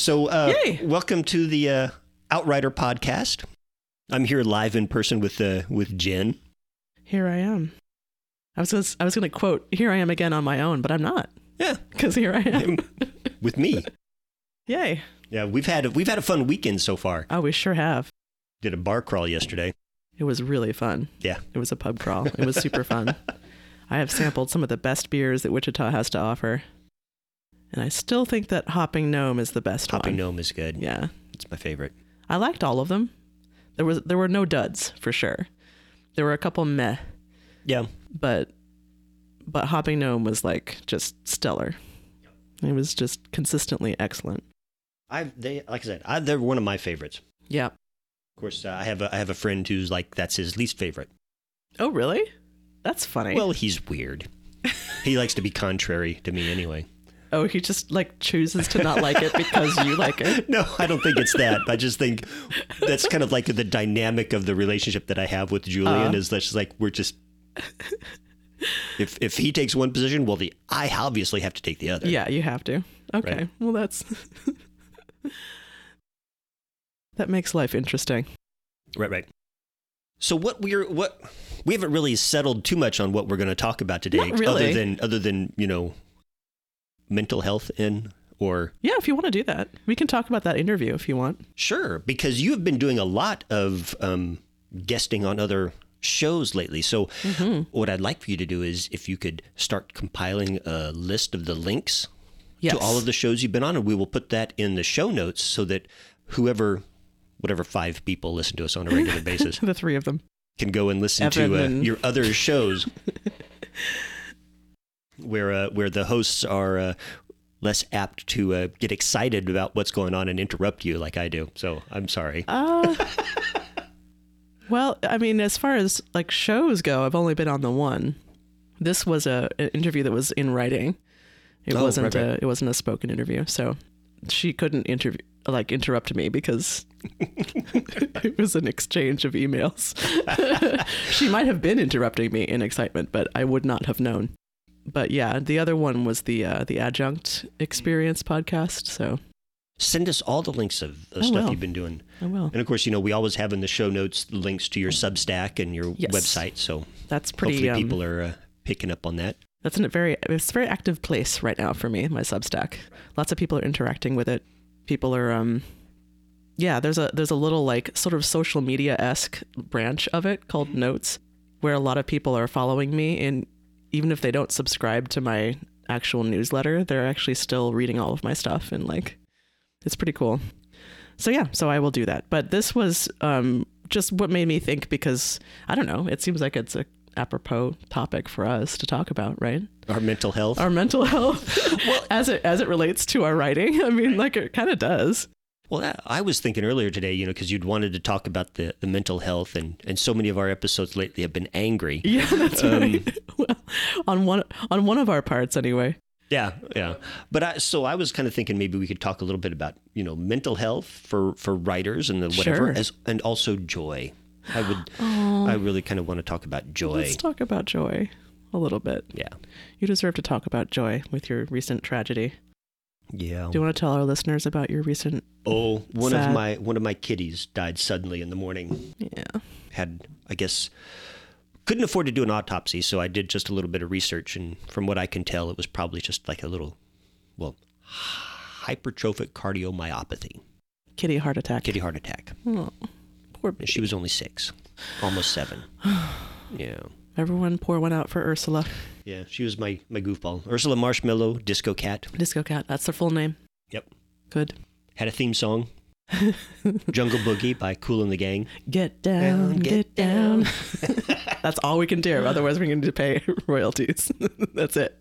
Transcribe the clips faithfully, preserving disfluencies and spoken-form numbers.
So uh, Yay. welcome to the uh, Outrider podcast. I'm here live in person with uh, with Jen. Here I am. I was gonna, I was going to quote, here I am again on my own, but I'm not. Yeah. Because here I am. With me. Yay. Yeah, we've had a, we've had a fun weekend so far. Oh, we sure have. Did a bar crawl yesterday. It was really fun. Yeah. It was a pub crawl. It was super fun. I have sampled some of the best beers that Wichita has to offer. And I still think that Hopping Gnome is the best Hopping one. Gnome is good. Yeah. It's my favorite. I liked all of them. There was there were no duds, for sure. There were a couple meh. Yeah. But but Hopping Gnome was like just stellar. It was just consistently excellent. I they like I said, I, they're one of my favorites. Yeah. Of course, uh, I have a, I have a friend who's like that's his least favorite. Oh, really? That's funny. Well, he's weird. He likes to be contrary to me anyway. Oh, he just like chooses to not like it because you like it? No, I don't think it's that. I just think that's kind of like the dynamic of the relationship that I have with Julian uh, is that she's like, we're just, if if he takes one position, well, the I obviously have to take the other. Yeah, you have to. Okay, right. Well, that's, that makes life interesting. Right, right. So what we're, what, we haven't really settled too much on what we're going to talk about today. Not really. Other than, other than, you know, mental health in or yeah, if you want to do that, we can talk about that interview if you want. Sure, because you have been doing a lot of um guesting on other shows lately, so mm-hmm. what I'd like for you to do is if you could start compiling a list of the links yes. to all of the shows you've been on, and we will put that in the show notes so that whoever whatever five people listen to us on a regular basis the three of them can go and listen Evan to uh, and... your other shows where uh, where the hosts are uh, less apt to uh, get excited about what's going on and interrupt you like I do. So I'm sorry. Uh, well, I mean, as far as like shows go, I've only been on the one. This was a an interview that was in writing. It oh, wasn't right, right. a it wasn't a spoken interview, so she couldn't interview like interrupt me because it was an exchange of emails. She might have been interrupting me in excitement, but I would not have known. But yeah, the other one was the uh, the Adjunct Experience podcast. So send us all the links of the I stuff will. you've been doing. I will. And of course, you know, we always have in the show notes links to your Substack and your yes. website. So that's pretty. Hopefully, um, people are uh, picking up on that. That's a very it's a very active place right now for me. My Substack. Lots of people are interacting with it. People are um. Yeah, there's a there's a little like sort of social media-esque branch of it called Notes, where a lot of people are following me in. Even if they don't subscribe to my actual newsletter, they're actually still reading all of my stuff, and like, it's pretty cool. So yeah, so I will do that. But this was um, just what made me think because, I don't know, it seems like it's a apropos topic for us to talk about, right? Our mental health. Our mental health, well, as it as it relates to our writing. I mean, like it kind of does. Well, I was thinking earlier today, you know, because you'd wanted to talk about the, the mental health, and, and so many of our episodes lately have been angry. Yeah, that's um, right. Well, on one on one of our parts, anyway. Yeah, yeah. But I, so I was kind of thinking maybe we could talk a little bit about, you know, mental health for, for writers and the whatever, sure. as and also joy. I would, oh, I really kind of want to talk about joy. Let's talk about joy a little bit. Yeah. You deserve to talk about joy with your recent tragedy. Yeah. Do you want to tell our listeners about your recent? Oh, one sad... of my one of my kitties died suddenly in the morning. Yeah. Had, I guess, couldn't afford to do an autopsy, so I did just a little bit of research, and from what I can tell, it was probably just like a little, well, hypertrophic cardiomyopathy. Kitty heart attack. Kitty heart attack. Oh, poor baby. She was only six, almost seven. Yeah. Everyone pour one out for Ursula. Yeah, she was my, my goofball. Ursula Marshmallow, Disco Cat. Disco Cat, that's their full name. Yep. Good. Had a theme song. Jungle Boogie by Kool and the Gang. Get down, get, get down. down. That's all we can do. Otherwise, we're going to pay royalties. That's it.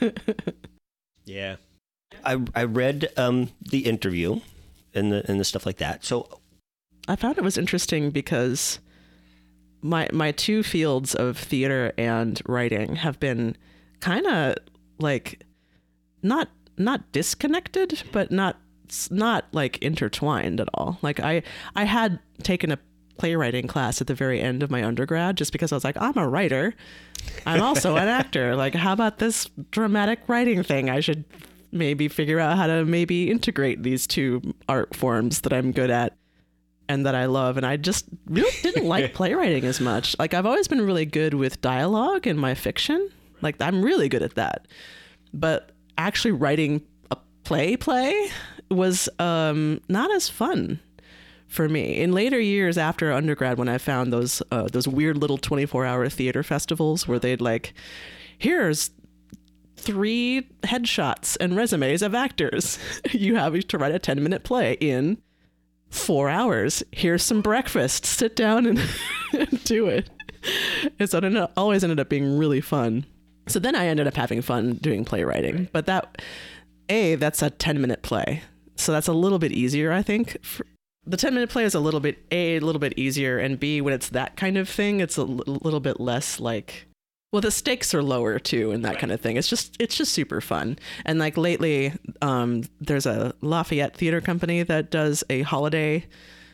Yeah. I I read um, the interview and the and the stuff like that. So I found it was interesting because my my two fields of theater and writing have been kind of like not not disconnected, but not not like intertwined at all. Like I I had taken a playwriting class at the very end of my undergrad just because I was like, I'm a writer. I'm also an actor. Like, how about this dramatic writing thing? I should maybe figure out how to maybe integrate these two art forms that I'm good at and that I love. And I just really didn't like playwriting as much. Like, I've always been really good with dialogue in my fiction. Like, I'm really good at that. But actually writing a play play was um, not as fun for me. In later years after undergrad, when I found those uh, those weird little twenty-four hour theater festivals where they'd like, here's three headshots and resumes of actors. You have to write a ten minute play in four hours. Here's some breakfast. Sit down and, and do it. And so it always ended up being really fun. So then I ended up having fun doing playwriting. But that, A, that's a ten minute play. So that's a little bit easier, I think. For, the ten minute play is a little bit, A, a little bit easier. And B, when it's that kind of thing, it's a l- little bit less like, well, the stakes are lower too, and that right. kind of thing. It's just, it's just super fun. And like lately, um, there's a Lafayette Theater Company that does a holiday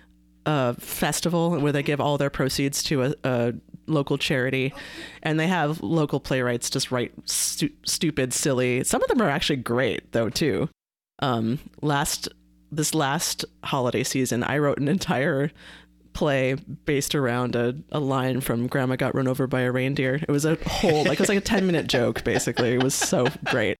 uh, festival where they give all their proceeds to a, a local charity, and they have local playwrights just write stu- stupid, silly. Some of them are actually great though too. Um, last this last holiday season, I wrote an entire play based around a, a line from Grandma Got Run Over by a Reindeer. It was a whole, like, it was like a ten minute joke, basically. It was so great.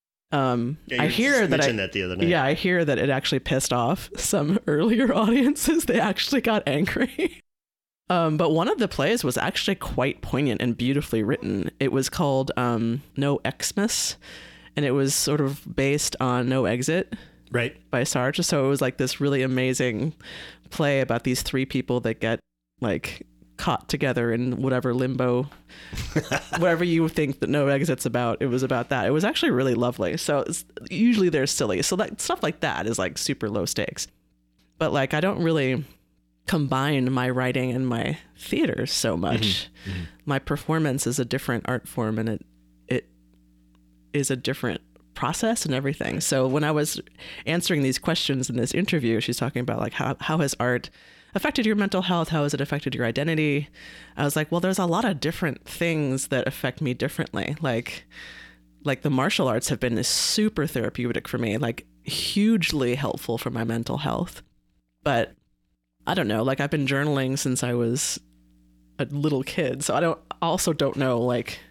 Um, yeah, I hear that, I, that the other night. Yeah, I hear that it actually pissed off some earlier audiences. They actually got angry. um, but one of the plays was actually quite poignant and beautifully written. It was called um, No Xmas, and it was sort of based on No Exit. Right. By Sartre. So it was like this really amazing play about these three people that get like caught together in whatever limbo, whatever you think that No Exit's about. It was about that. It was actually really lovely. So it's, usually they're silly. So that stuff like that is like super low stakes. But like, I don't really combine my writing and my theater so much. Mm-hmm. Mm-hmm. My performance is a different art form, and it it is a different process and everything. So when I was answering these questions in this interview, she's talking about like how how has art affected your mental health? How has it affected your identity? I was like, well, there's a lot of different things that affect me differently. Like like the martial arts have been super therapeutic for me, like hugely helpful for my mental health. But I don't know, like I've been journaling since I was a little kid. So I don't also don't know like,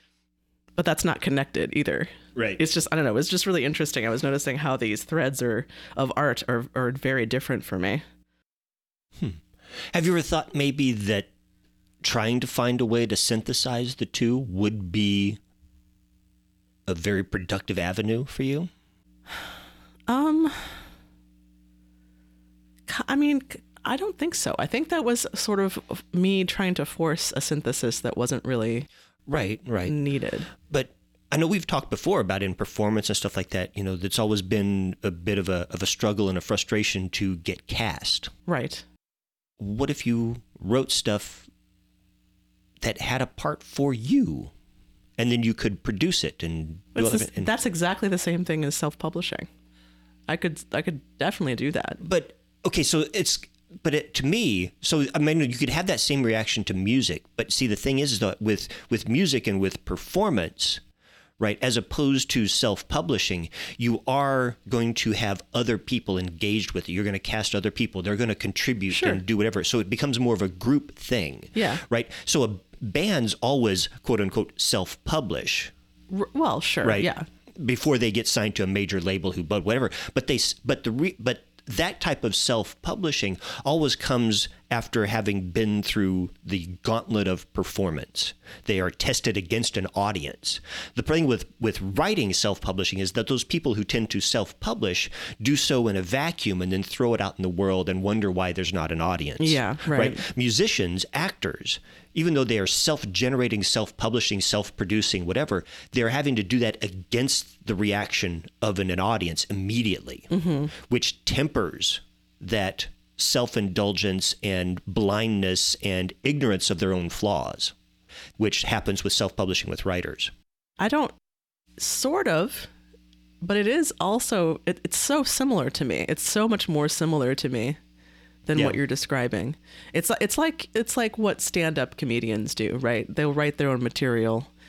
but that's not connected either. Right. It's just, I don't know. It's just really interesting. I was noticing how these threads are of art are, are very different for me. Hmm. Have you ever thought maybe that trying to find a way to synthesize the two would be a very productive avenue for you? Um, I mean, I don't think so. I think that was sort of me trying to force a synthesis that wasn't really right, right. needed. But I know we've talked before about in performance and stuff like that, you know, that's always been a bit of a of a struggle and a frustration to get cast. Right. What if you wrote stuff that had a part for you, and then you could produce it and do all of it? And that's exactly the same thing as self-publishing. I could I could definitely do that. But okay, so it's but it, to me, so I mean, you could have that same reaction to music, but see, the thing is that with with music and with performance, right, as opposed to self-publishing, you are going to have other people engaged with it. You're going to cast other people. They're going to contribute sure. and do whatever. So it becomes more of a group thing. Yeah. Right? So a bands always, quote unquote, self-publish. R- well, sure. Right? Yeah. Before they get signed to a major label who, but whatever. But they, but the, re, but that type of self-publishing always comes after having been through the gauntlet of performance. They are tested against an audience. The thing with, with writing self-publishing is that those people who tend to self-publish do so in a vacuum and then throw it out in the world and wonder why there's not an audience. Yeah, right. right? Musicians, actors, even though they are self-generating, self-publishing, self-producing, whatever, they're having to do that against the reaction of an, an audience immediately, mm-hmm. which tempers that self-indulgence and blindness and ignorance of their own flaws, which happens with self-publishing with writers. I don't, sort of, but it is also, it, it's so similar to me. It's so much more similar to me than yeah. what you're describing. It's it's like it's like what stand-up comedians do, right? They'll write their own material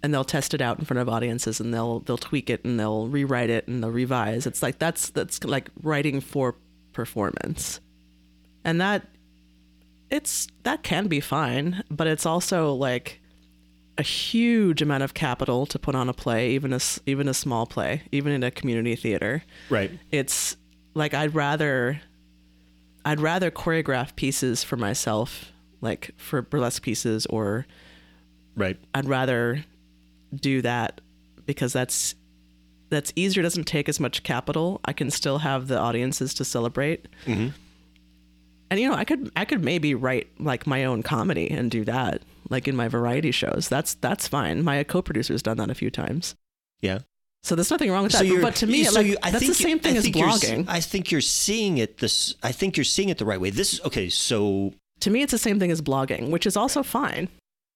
and they'll test it out in front of audiences, and they'll they'll tweak it, and they'll rewrite it, and they'll revise. It's like that's that's like writing for performance, and that it's that can be fine, but it's also like a huge amount of capital to put on a play, even a s- even a small play, even in a community theater. Right. It's like I'd rather I'd rather choreograph pieces for myself, like for burlesque pieces, or Right. I'd rather do that because that's that's easier. It doesn't take as much capital. I can still have the audiences to celebrate. Mm-hmm. And you know, I could I could maybe write like my own comedy and do that, like in my variety shows. That's that's fine. My co-producer's done that a few times. Yeah. So there's nothing wrong with So that. you're- But to me, so like, you- I that's the think you- same thing I as think you're s- blogging. I think you're seeing it this. I think you're seeing it the right way. This is okay. So To me, it's the same thing as blogging, which is also fine.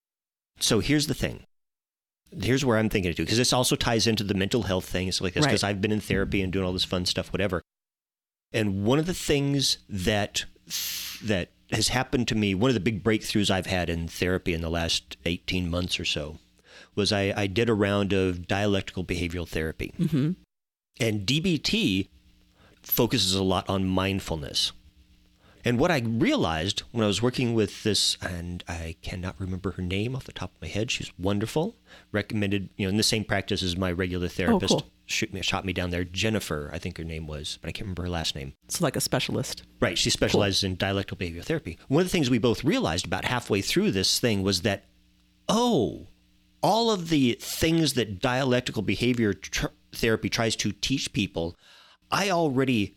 so here's the thing. Here's where I'm thinking it too, because this also ties into the mental health thing and stuff like this. Because Right. I've been in therapy and doing all this fun stuff, whatever. And one of the things that that has happened to me, one of the big breakthroughs I've had in therapy in the last eighteen months or so, was I, I did a round of dialectical behavioral therapy. Mm-hmm. And D B T focuses a lot on mindfulness. And what I realized when I was working with this, and I cannot remember her name off the top of my head, she's wonderful, recommended, you know, in the same practice as my regular therapist, cool. shoot me, shot me down there, Jennifer, I think her name was, but I can't remember her last name. It's like a specialist. Right, she specializes in dialectical behavioral therapy. One of the things we both realized about halfway through this thing was that, oh, all of the things that dialectical behavior tr- therapy tries to teach people, I already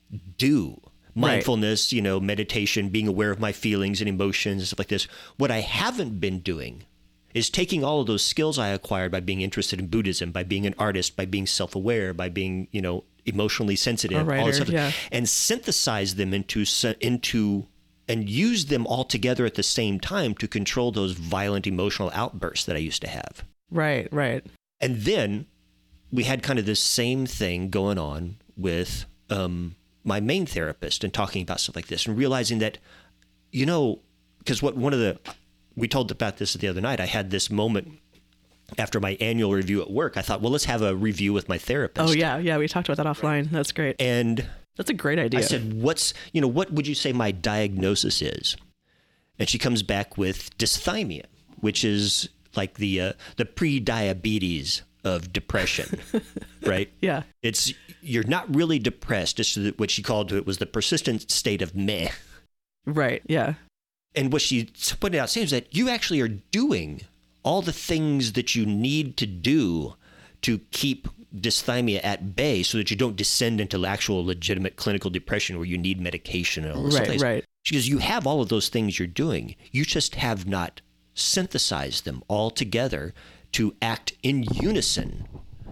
do. Mindfulness, you know, meditation, being aware of my feelings and emotions and stuff like this. What I haven't been doing is taking all of those skills I acquired by being interested in Buddhism, by being an artist, by being self-aware, by being, you know, emotionally sensitive, A writer, all this stuff, yeah. and synthesize them into into and use them all together at the same time to control those violent emotional outbursts that I used to have. Right, right. And then we had kind of this same thing going on with um, my main therapist and talking about stuff like this and realizing that, you know, because what one of the, we told about this the other night, I had this moment after my annual review at work. I thought, well, let's have a review with my therapist. Oh, yeah, yeah. We talked about that offline. That's great. And That's a great idea. I said, what's, you know, what would you say my diagnosis is? And she comes back with dysthymia, which is like the uh, the pre-diabetes of depression, right? Yeah. It's, you're not really depressed. It's the, what she called it was the persistent state of meh. Right, yeah. And what she pointed out is that you actually are doing all the things that you need to do to keep dysthymia at bay so that you don't descend into actual legitimate clinical depression where you need medication and all this Right, stuff. right. She goes, you have all of those things you're doing. You just have not synthesized them all together to act in unison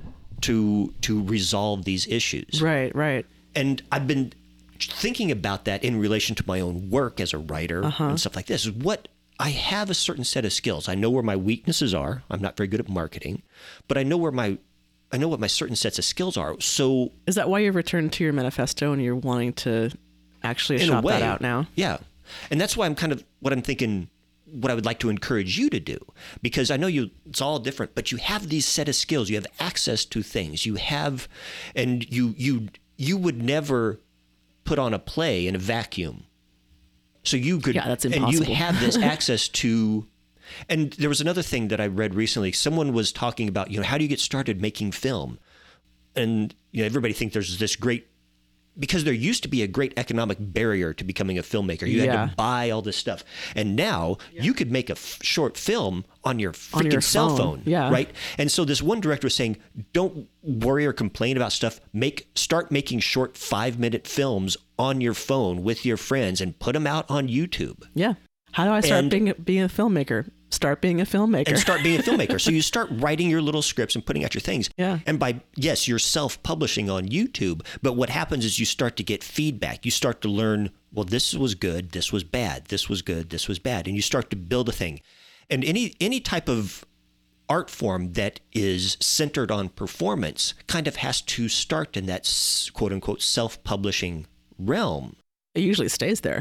to to resolve these issues. Right, right. And I've been thinking about that in relation to my own work as a writer Uh-huh. and stuff like this. Is what I have a certain set of skills. I know where my weaknesses are. I'm not very good at marketing, but I know where my I know what my certain sets of skills are. So Is that why you returned to your manifesto and you're wanting to actually in shop a way, that out now? Yeah. And that's why I'm kind of what I'm thinking, what I would like to encourage you to do, because I know you, it's all different, but you have these set of skills, you have access to things, you have, and you, you, you would never put on a play in a vacuum. So you could, Yeah, that's and you impossible. have this access to, and there was another thing that I read recently. Someone was talking about, you know, how do you get started making film? And, you know, everybody thinks there's this great, because there used to be a great economic barrier to becoming a filmmaker. You Yeah. had to buy all this stuff. And now you could make a f- short film on your freaking On your cell phone. phone. Yeah. Right. And so this one director was saying, don't worry or complain about stuff. Make, start making short five minute films on your phone with your friends and put them out on YouTube. Yeah. How do I start And- being a, being a filmmaker? Start being a filmmaker. And start being a filmmaker. So you start writing your little scripts and putting out your things. Yeah. And by, yes, you're self-publishing on YouTube, but what happens is you start to get feedback. You start to learn, well, this was good, this was bad, this was good, this was bad. And you start to build a thing. And any any type of art form that is centered on performance kind of has to start in that quote-unquote self-publishing realm. It usually stays there.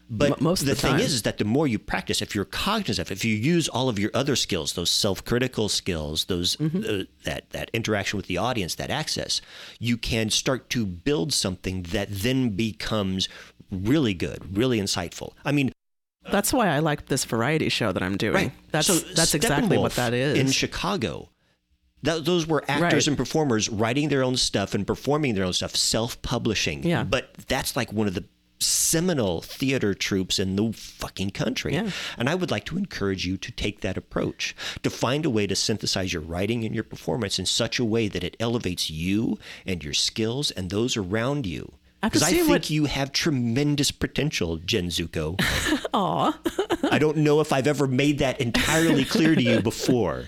But M- most of the, the thing time. is, is that the more you practice, if you're cognizant, if you use all of your other skills, those self-critical skills, those Mm-hmm. uh, that that interaction with the audience, that access, you can start to build something that then becomes really good, really insightful. I mean, That's why I like this variety show that I'm doing. right? That's so that's exactly what Steppenwolf that is. in Chicago. That, those were actors Right. and performers writing their own stuff and performing their own stuff, self-publishing. Yeah. But that's like one of the seminal theater troupes in the fucking country. Yeah. And I would like to encourage you to take that approach, to find a way to synthesize your writing and your performance in such a way that it elevates you and your skills and those around you. After Because I seeing think what- you have tremendous potential, Jen Zuko. Aw. I don't know if I've ever made that entirely clear to you before.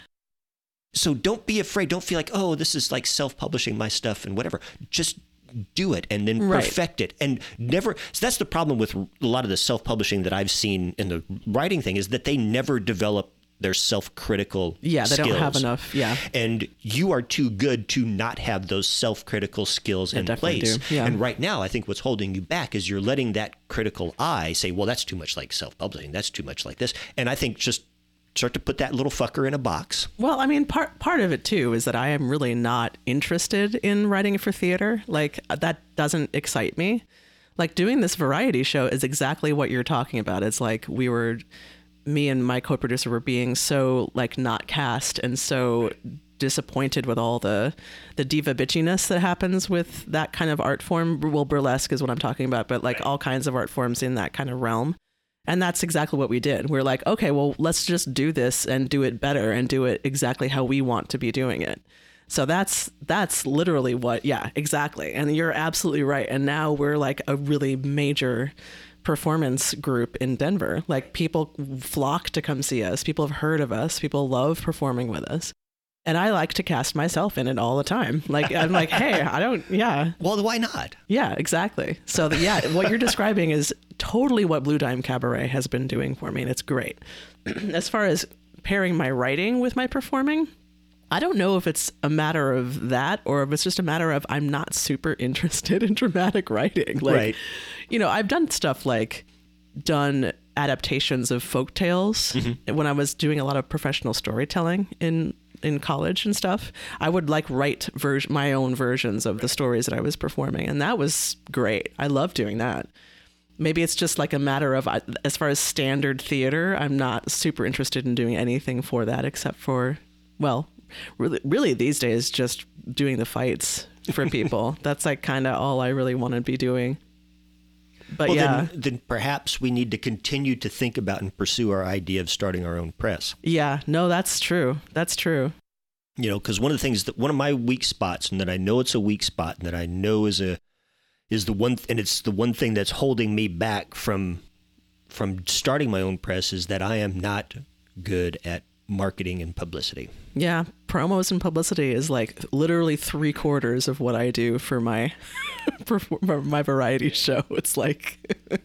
So don't be afraid. Don't feel like, oh, this is like self-publishing my stuff and whatever. Just do it and then Right. perfect it. And never, so that's the problem with a lot of the self-publishing that I've seen in the writing thing, is that they never develop their self-critical Yeah, they skills. don't have enough. Yeah. And you are too good to not have those self-critical skills in definitely place. do, yeah. And right now, I think what's holding you back is you're letting that critical eye say, well, that's too much like self-publishing. That's too much like this. And I think just start to put that little fucker in a box. Well, I mean, part part of it too is that I am really not interested in writing for theater. Like, that doesn't excite me. Like, doing this variety show is exactly what you're talking about. It's like we were, me and my co-producer were being so like not cast and so disappointed with all the the diva bitchiness that happens with that kind of art form. Well, burlesque is what I'm talking about, but like all kinds of art forms in that kind of realm. And that's exactly what we did. We're like, okay, well, let's just do this and do it better and do it exactly how we want to be doing it. So that's that's literally what, yeah, exactly. And you're absolutely right. And now we're like a really major performance group in Denver. Like, people flock to come see us. People have heard of us. People love performing with us. And I like to cast myself in it all the time. Like, I'm like, hey, I don't, yeah. Well, why not? Yeah, exactly. So the, yeah, what you're describing is totally what Blue Dime Cabaret has been doing for me, and it's great. As far as pairing my writing with my performing, I don't know if it's a matter of that or if it's just a matter of I'm not super interested in dramatic writing. Like, Right. you know, I've done stuff like done adaptations of folk tales when I was doing a lot of professional storytelling in in college and stuff. I would like write ver- my own versions of the stories that I was performing, and that was great. I love doing that. Maybe it's just like a matter of, I- as far as standard theater, I'm not super interested in doing anything for that except for, well, really, really these days, just doing the fights for people. That's like kind of all I really want to be doing. But Well, yeah, then, then perhaps we need to continue to think about and pursue our idea of starting our own press. yeah, no, that's true. That's true. You know, because one of the things that one of my weak spots, and that I know it's a weak spot, and that I know is a is the one, and it's the one thing that's holding me back from from starting my own press, is that I am not good at marketing and publicity. Yeah, promos and publicity is like literally three quarters of what I do for my for for my variety show. It's like,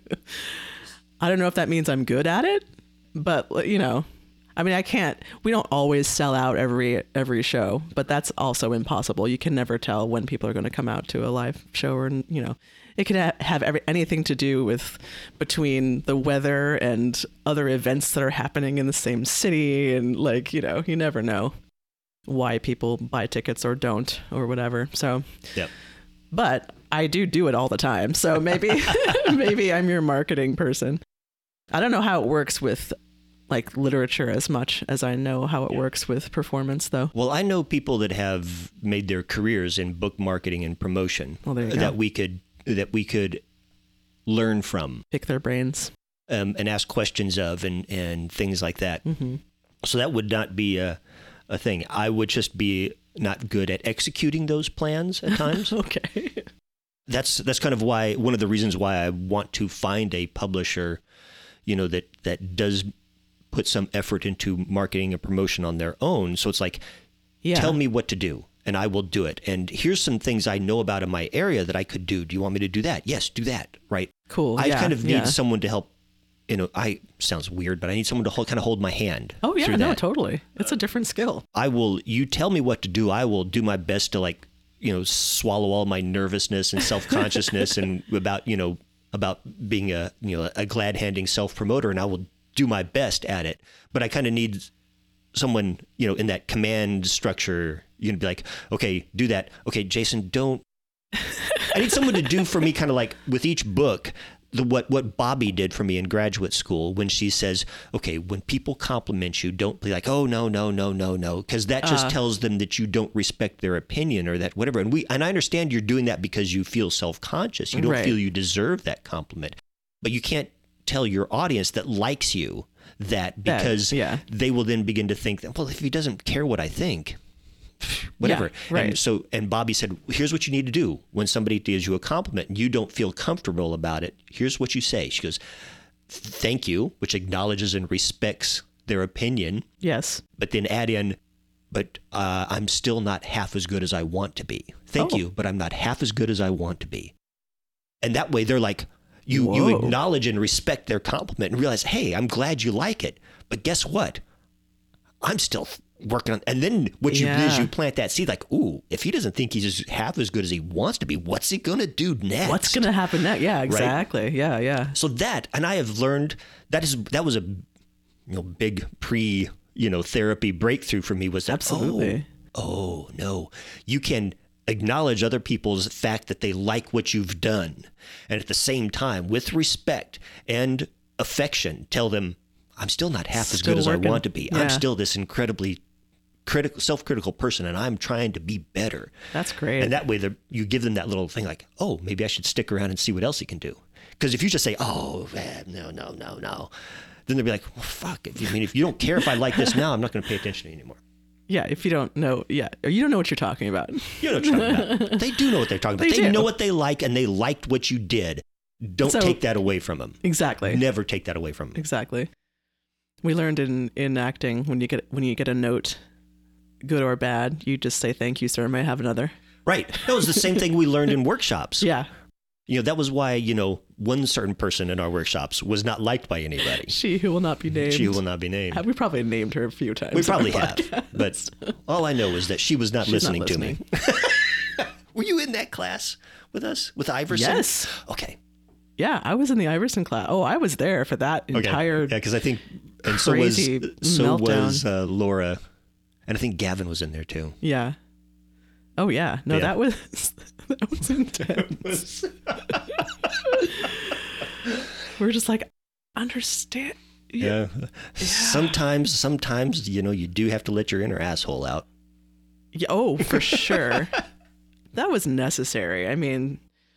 I don't know if that means I'm good at it, but you know, I mean, I can't, we don't always sell out every every show, but that's also impossible. You can never tell when people are going to come out to a live show, or, you know, it could ha- have every, anything to do with between the weather and other events that are happening in the same city. And like, you know, you never know why people buy tickets or don't or whatever. So, Yep. but I do do it all the time. So maybe, maybe I'm your marketing person. I don't know how it works with like literature as much as I know how it works with performance, though. Well, I know people that have made their careers in book marketing and promotion Well, there you go. that we could that we could learn from Pick their brains. um, and ask questions of, and, and things like that. Mm-hmm. So that would not be a, a thing. I would just be not good at executing those plans at times. Okay. That's that's kind of why, one of the reasons why I want to find a publisher, you know, that that does put some effort into marketing and promotion on their own. So it's like, Yeah. tell me what to do and I will do it. And here's some things I know about in my area that I could do. Do you want me to do that? Yes, do that. Right. Cool. I yeah, kind of need yeah. someone to help. You know, I sounds weird, but I need someone to hold, kind of hold my hand. Oh, yeah. through No, that. totally. It's a different skill. I will, you tell me what to do. I will do my best to, like, you know, swallow all my nervousness and self-consciousness and about, you know, about being a, you know, a glad handing self promoter, and I will do my best at it. But I kind of need someone, you know, in that command structure. You can be like, okay, do that. Okay, Jason, don't. I need someone to do for me, kind of like with each book, the what what Bobby did for me in graduate school when she says, okay, when people compliment you, don't be like, oh, no, no, no, no, no, because that just uh, tells them that you don't respect their opinion or that whatever. And we and I understand you're doing that because you feel self-conscious. You don't right. feel you deserve that compliment. But you can't tell your audience that likes you that because that, yeah. they will then begin to think that, well, if he doesn't care what I think, whatever. Yeah, right. And so, and Bobby said, here's what you need to do when somebody gives you a compliment and you don't feel comfortable about it. Here's what you say. She goes, thank you, which acknowledges and respects their opinion. Yes. But then add in, but uh, I'm still not half as good as I want to be. Thank oh. you, but I'm not half as good as I want to be. And that way they're like, you, Whoa. you acknowledge and respect their compliment and realize, hey, I'm glad you like it. But guess what? I'm still working on, and then what you yeah. do is you plant that seed like, ooh, if he doesn't think he's half as good as he wants to be, what's he going to do next? What's going to happen next? Yeah, exactly. Right? Yeah, yeah. So that, and I have learned that is, that was a, you know, big pre, you know, therapy breakthrough for me was that, absolutely. Oh, oh no, you can acknowledge other people's fact that they like what you've done. And at the same time, with respect and affection, tell them, I'm still not half still as good as working. I want to be. Yeah. I'm still this incredibly critical, self-critical person, and I'm trying to be better. That's great. And that way, you give them that little thing like, oh, maybe I should stick around and see what else he can do. Because if you just say, oh, man, no, no, no, no, then they'll be like, well, fuck. If you, I mean, if you don't care if I like this now, I'm not going to pay attention to you anymore. Yeah, if you don't know, yeah, or you don't know what you're talking about. You know what you're talking about. They do know what they're talking about. They, they do. know what they like, and they liked what you did. Don't so, take that away from them. Exactly. Never take that away from them. Exactly. We learned in, in acting, when you get when you get a note, good or bad, you just say, thank you, sir, may I have another? Right. That was the same thing we learned in workshops. Yeah. You know, that was why, you know, one certain person in our workshops was not liked by anybody. She who will not be named. She who will not be named. We probably named her a few times. We probably have. But all I know is that she was not, listening, not listening to me. Were you in that class with us, with Iverson? Yes. Okay. Yeah, I was in the Iverson class. Oh, I was there for that okay. entire Yeah, because I think, and crazy so was, so meltdown. was uh, Laura, and I think Gavin was in there too. Yeah. Oh, yeah. No, yeah. that was, that was intense. We're just like, understand. Yeah. yeah. Sometimes, sometimes, you know, you do have to let your inner asshole out. Yeah, oh, for sure. That was necessary. I mean,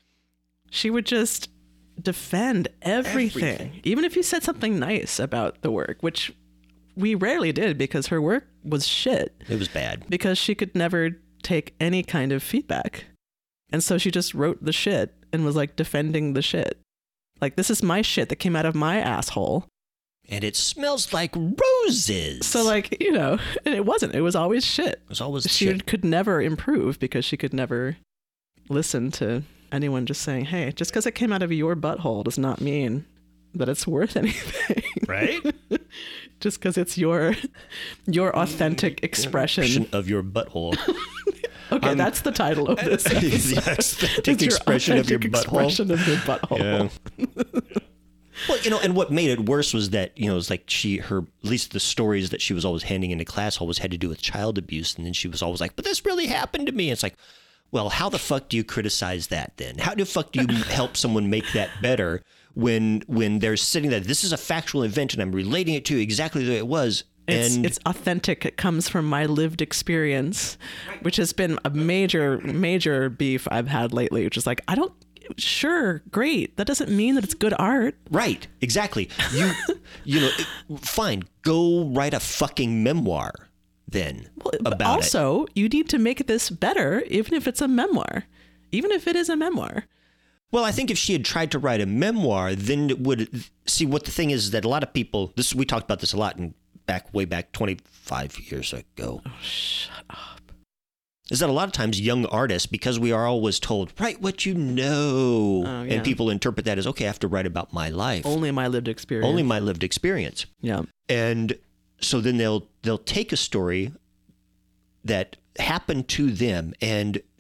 she would just defend everything, everything, even if you said something nice about the work, which we rarely did because her work was shit. It was bad. Because she could never take any kind of feedback. And so she just wrote the shit and was like defending the shit. Like, this is my shit that came out of my asshole. And it smells like roses. So, like, you know, and it wasn't. It was always shit. It was always she shit. She could never improve because she could never listen to anyone just saying, hey, just because it came out of your butthole does not mean that it's worth anything. Right? Just because it's your your authentic expression of your butthole. Okay, um, that's the title of this episode. The authentic expression of your butthole. Expression of your butthole. Yeah. Well, you know, and what made it worse was that, you know, it was like she, her, at least the stories that she was always handing into class always had to do with child abuse. And then she was always like, but this really happened to me. And it's like, well, how the fuck do you criticize that then? How the fuck do you help someone make that better when when they're sitting there? This is a factual event and I'm relating it to you exactly the way it was. It's, and it's authentic. It comes from my lived experience, which has been a major, major beef I've had lately, which is like, I don't, sure, great. That doesn't mean that it's good art. Right. Exactly. You, you know, fine. Go write a fucking memoir then well, about but also, it. you need to make this better, even if it's a memoir, even if it is a memoir. Well, I think if she had tried to write a memoir, then it would see what the thing is, is that a lot of people, this, we talked about this a lot in back way back twenty-five years ago. Oh, shut up. Is that a lot of times young artists, because we are always told, write what you know. Oh, yeah. And people interpret that as, okay, I have to write about my life. Only my lived experience. Only my lived experience. Yeah. And so then they'll they'll take a story that happened to them and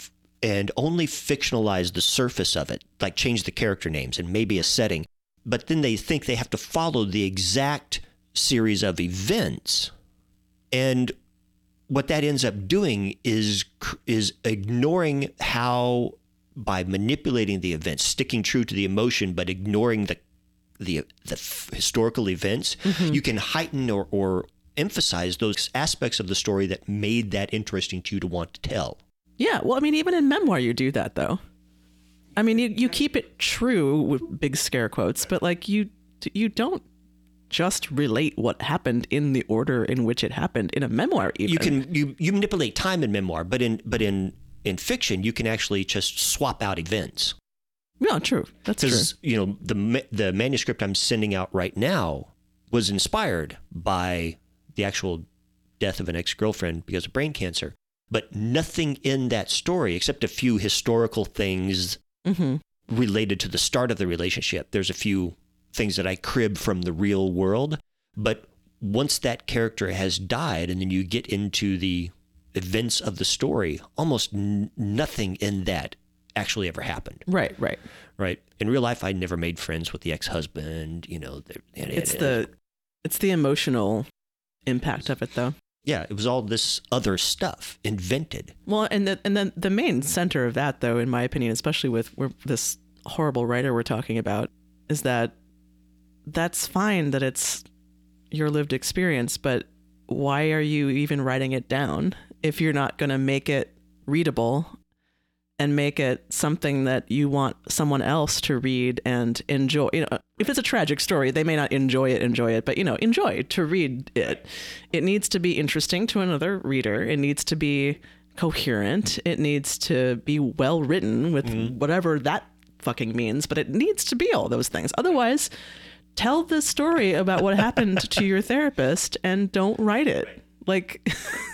and only fictionalize the surface of it, like change the character names and maybe a setting. But then they think they have to follow the exact series of events. And what that ends up doing is is ignoring how, by manipulating the events, sticking true to the emotion, but ignoring the the the f- historical events, mm-hmm. you can heighten or, or emphasize those aspects of the story that made that interesting to you to want to tell. Yeah, well, I mean, even in memoir, you do that, though. I mean, you, you keep it true with big scare quotes, but like you you don't just relate what happened in the order in which it happened in a memoir. Even. You can you, you manipulate time in memoir, but in but in in fiction, you can actually just swap out events. Yeah, true. That's true. Because, you know, the the manuscript I'm sending out right now was inspired by the actual death of an ex-girlfriend because of brain cancer. But nothing in that story, except a few historical things mm-hmm. related to the start of the relationship. There's a few things that I crib from the real world. But once that character has died and then you get into the events of the story, almost n- nothing in that actually ever happened. Right, right. Right. In real life, I never made friends with the ex-husband, you know. And, it's and, the it's the emotional impact of it, though. Yeah, it was all this other stuff invented. Well, and the, and then the main center of that, though, in my opinion, especially with this horrible writer we're talking about, is that that's fine that it's your lived experience, but why are you even writing it down if you're not going to make it readable and make it something that you want someone else to read and enjoy? You know, if it's a tragic story, they may not enjoy it, enjoy it, but, you know, enjoy to read it. It needs to be interesting to another reader. It needs to be coherent. It needs to be well written with mm-hmm. whatever that fucking means, but it needs to be all those things. Otherwise, tell the story about what happened to your therapist and don't write it. Like...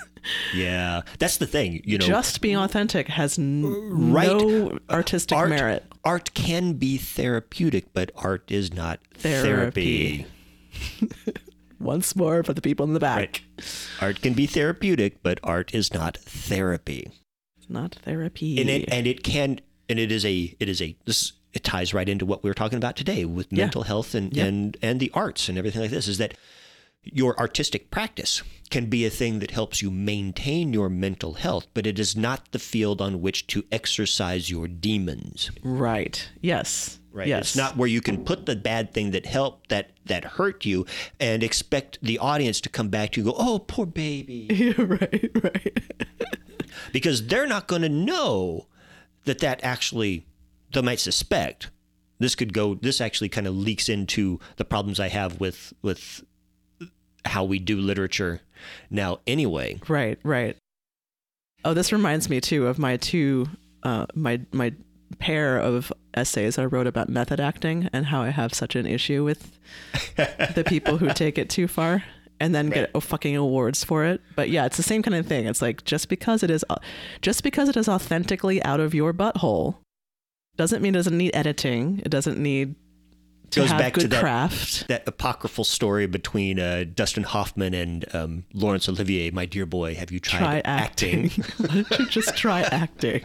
Yeah, that's the thing, you know. Just being authentic has n- right. no artistic art, merit. Art can be therapeutic, but art is not therapy. therapy. Once more for the people in the back. Right. Art can be therapeutic, but art is not therapy. It's not therapy. And it, and it can, and it is a, it is a, this, it ties right into what we were talking about today with yeah. mental health and, yeah. and, and the arts and everything like this, is that your artistic practice can be a thing that helps you maintain your mental health, but it is not the field on which to exercise your demons. Right. Yes. Right. Yes. It's not where you can put the bad thing that helped, that that hurt you, and expect the audience to come back to you and go, oh, poor baby. Yeah, right, right. Because they're not going to know that that actually, they might suspect, this could go, this actually kind of leaks into the problems I have with with how we do literature now anyway. Right, right. Oh, this reminds me too of my two, uh, my my pair of essays I wrote about method acting and how I have such an issue with the people who take it too far and then right. get oh, fucking awards for it. But yeah, it's the same kind of thing. It's like, just because it is, just because it is authentically out of your butthole doesn't mean it doesn't need editing. It doesn't need to goes have back good to that, craft. That apocryphal story between uh, Dustin Hoffman and um, Laurence Olivier. My dear boy, have you tried try acting? acting? Why don't you just try acting?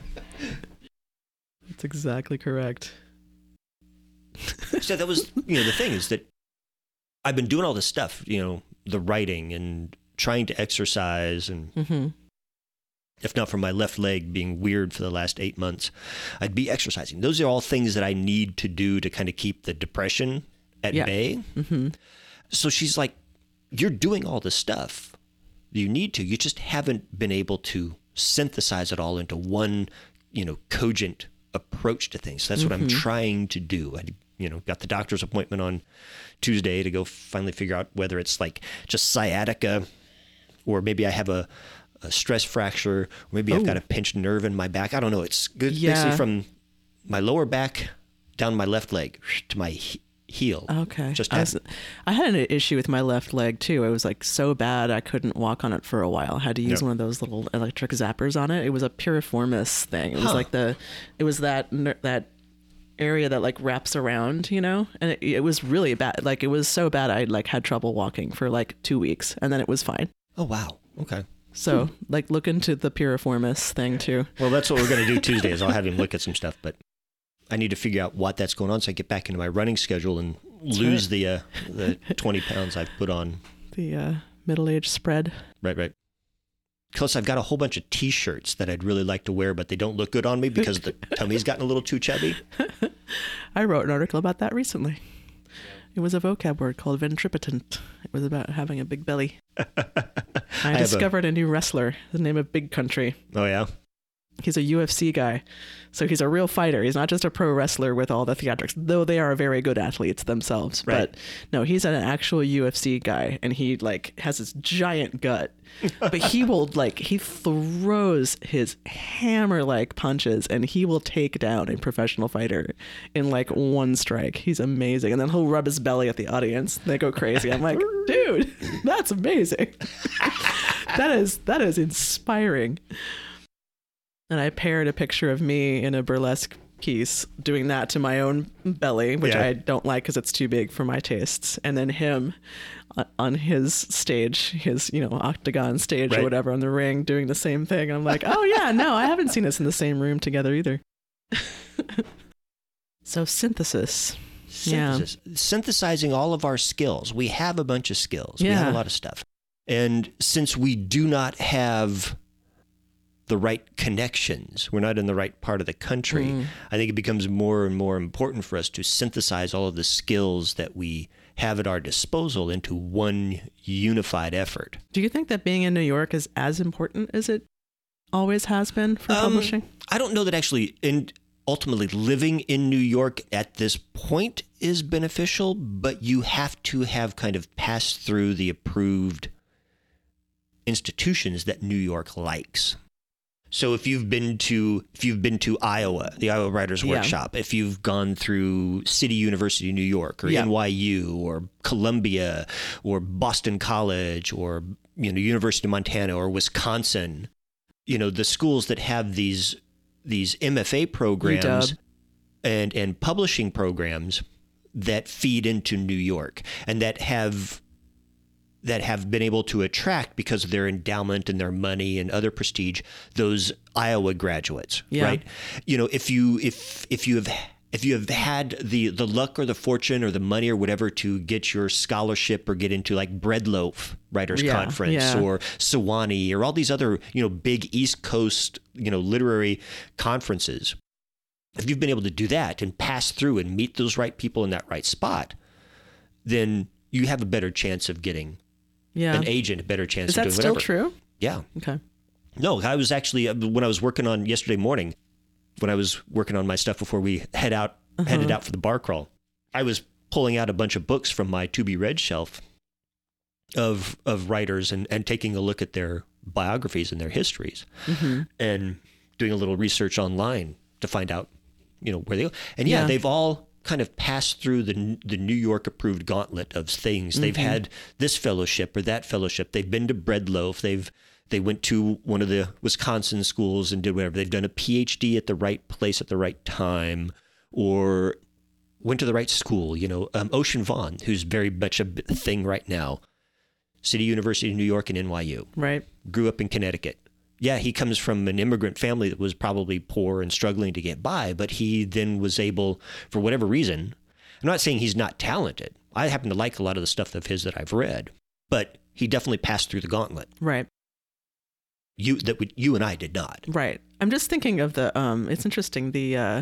That's exactly correct. So that was, you know, the thing is that I've been doing all this stuff, you know, the writing and trying to exercise, and mm-hmm. if not for my left leg being weird for the last eight months, I'd be exercising. Those are all things that I need to do to kind of keep the depression at yeah. bay. Mm-hmm. So she's like, you're doing all this stuff. You need to. You just haven't been able to synthesize it all into one, you know, cogent approach to things. So that's mm-hmm. what I'm trying to do. I, you know, got the doctor's appointment on Tuesday to go finally figure out whether it's like just sciatica, or maybe I have a a stress fracture, or maybe Ooh. I've got a pinched nerve in my back. I don't know. It's good yeah. basically from my lower back down my left leg to my he- heel. Okay. Just I, was, I had an issue with my left leg too. It was like so bad I couldn't walk on it for a while. I had to use yep. one of those little electric zappers on it. It was a piriformis thing. It was huh. like the, it was that that area that like wraps around, you know, and it, it was really bad. Like it was so bad I like had trouble walking for like two weeks, and then it was fine. Oh wow. Okay. So Hmm. like look into the piriformis thing too. Well, that's what we're going to do Tuesday is I'll have him look at some stuff, but I need to figure out what that's going on so I get back into my running schedule and That's lose right. the uh, the twenty pounds I've put on. The uh, middle-age spread. Right, right. Plus, I've got a whole bunch of T-shirts that I'd really like to wear, but they don't look good on me because the tummy's gotten a little too chubby. I wrote an article about that recently. It was a vocab word called ventripotent. It was about having a big belly. I, have a- discovered a, new wrestler, the name of Big Country. Oh, yeah? He's a U F C guy. So he's a real fighter. He's not just a pro wrestler with all the theatrics, though they are very good athletes themselves. Right. But no, he's an actual U F C guy, and he like has this giant gut. But he will like he throws his hammer like punches, and he will take down a professional fighter in like one strike. He's amazing. And then he'll rub his belly at the audience. They go crazy. I'm like, dude, that's amazing. that is that is inspiring. And I paired a picture of me in a burlesque piece doing that to my own belly, which Yeah. I don't like because it's too big for my tastes. And then him uh, on his stage, his, you know, octagon stage Right. or whatever on the ring doing the same thing. I'm like, oh yeah, no, I haven't seen us in the same room together either. So synthesis. Synthesis. Synthesizing all of our skills. We have a bunch of skills. We have Yeah. a lot of stuff. And since we do not have the right connections, we're not in the right part of the country, Mm. I think it becomes more and more important for us to synthesize all of the skills that we have at our disposal into one unified effort. Do you think that being in New York is as important as it always has been for Um, publishing? I don't know that actually, in ultimately living in New York at this point is beneficial, but you have to have kind of passed through the approved institutions that New York likes. So if you've been to if you've been to Iowa, the Iowa Writers Yeah. Workshop, if you've gone through City University, New York, or Yeah. N Y U, or Columbia, or Boston College, or you know University of Montana, or Wisconsin, you know the schools that have these these M F A programs U W. and and publishing programs that feed into New York and that have that have been able to attract, because of their endowment and their money and other prestige, those Iowa graduates, Yeah. right? You know, if you if if you have if you have had the the luck or the fortune or the money or whatever to get your scholarship or get into like Breadloaf Writers Yeah, Conference yeah. or Sewanee or all these other, you know, big East Coast, you know, literary conferences, if you've been able to do that and pass through and meet those right people in that right spot, then you have a better chance of getting Yeah. an agent, a better chance Is of that doing still whatever. true? Yeah. Okay. No, I was actually, uh, when I was working on yesterday morning, when I was working on my stuff before we head out, Uh-huh. headed out for the bar crawl, I was pulling out a bunch of books from my to be read shelf of of writers and, and taking a look at their biographies and their histories Mm-hmm. and doing a little research online to find out, you know, where they go. And yeah, Yeah. they've all kind of passed through the the New York approved gauntlet of things. They've Mm-hmm. had this fellowship or that fellowship. They've been to Breadloaf. They've they went to one of the Wisconsin schools and did whatever. They've done a P H D at the right place at the right time, or went to the right school. You know, um, Ocean Vaughn, who's very much a b- thing right now. City University of New York and N Y U. Right. Grew up in Connecticut. Yeah, he comes from an immigrant family that was probably poor and struggling to get by, but he then was able, for whatever reason, I'm not saying he's not talented. I happen to like a lot of the stuff of his that I've read, but he definitely passed through the gauntlet. Right. You that we, you and I did not. Right. I'm just thinking of the, um, it's interesting, the, uh,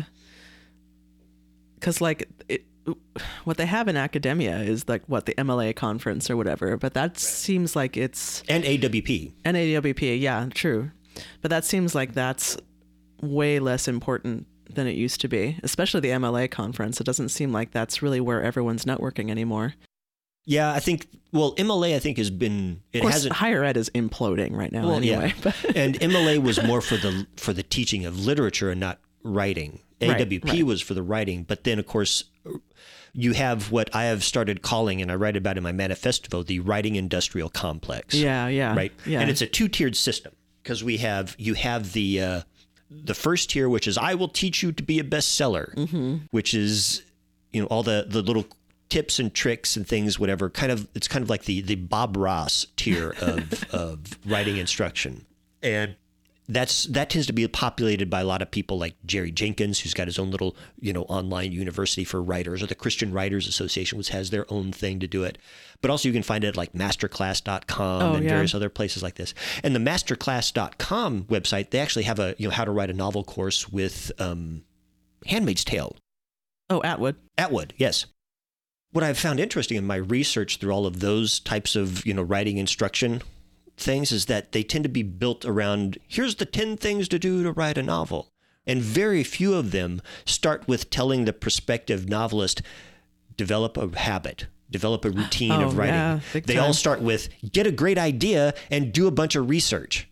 cause like it, what they have in academia is like what the M L A conference or whatever, but that seems like it's And A W P. N A W P. Yeah, true. But that seems like that's way less important than it used to be, especially the M L A conference. It doesn't seem like that's really where everyone's networking anymore. Yeah, I think, well, M L A I think has been, it Of course, hasn't, higher ed is imploding right now well, anyway. yeah. But And M L A was more for the for the teaching of literature and not writing. A W P Right, right. was for the writing, but then of course you have what I have started calling, and I write about in my manifesto, the writing industrial complex. yeah, yeah. Right. Yeah. And it's a two-tiered system, because we have you have the uh, the first tier, which is I will teach you to be a bestseller, Mm-hmm. which is, you know, all the the little tips and tricks and things, whatever. Kind of, it's kind of like the the Bob Ross tier of of writing instruction, and that's that tends to be populated by a lot of people like Jerry Jenkins, who's got his own little, you know, online university for writers, or the Christian Writers Association, which has their own thing to do it. But also you can find it at like masterclass dot com oh, and yeah. various other places like this. And the masterclass dot com website, they actually have a, you know, how to write a novel course with um, Handmaid's Tale. Oh, Atwood. Atwood, yes. What I've found interesting in my research through all of those types of, you know, writing instruction things is that they tend to be built around, here's the ten things to do to write a novel. And very few of them start with telling the prospective novelist, develop a habit, develop a routine oh, of writing. Yeah, they time. all start with, get a great idea and do a bunch of research.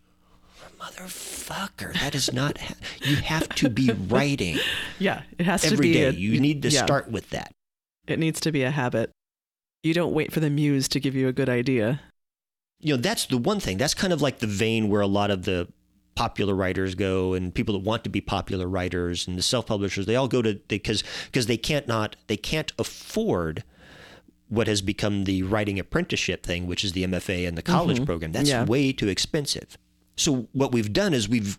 Motherfucker, that is not, ha- you have to be writing. Yeah, it has every to be. day. A, you need to yeah. start with that. It needs to be a habit. You don't wait for the muse to give you a good idea. You know, that's the one thing. That's kind of like the vein where a lot of the popular writers go, and people that want to be popular writers and the self-publishers, they all go to, because because they can't not, they can't afford what has become the writing apprenticeship thing, which is the M F A and the college mm-hmm. program. That's yeah. way too expensive. So what we've done is we've,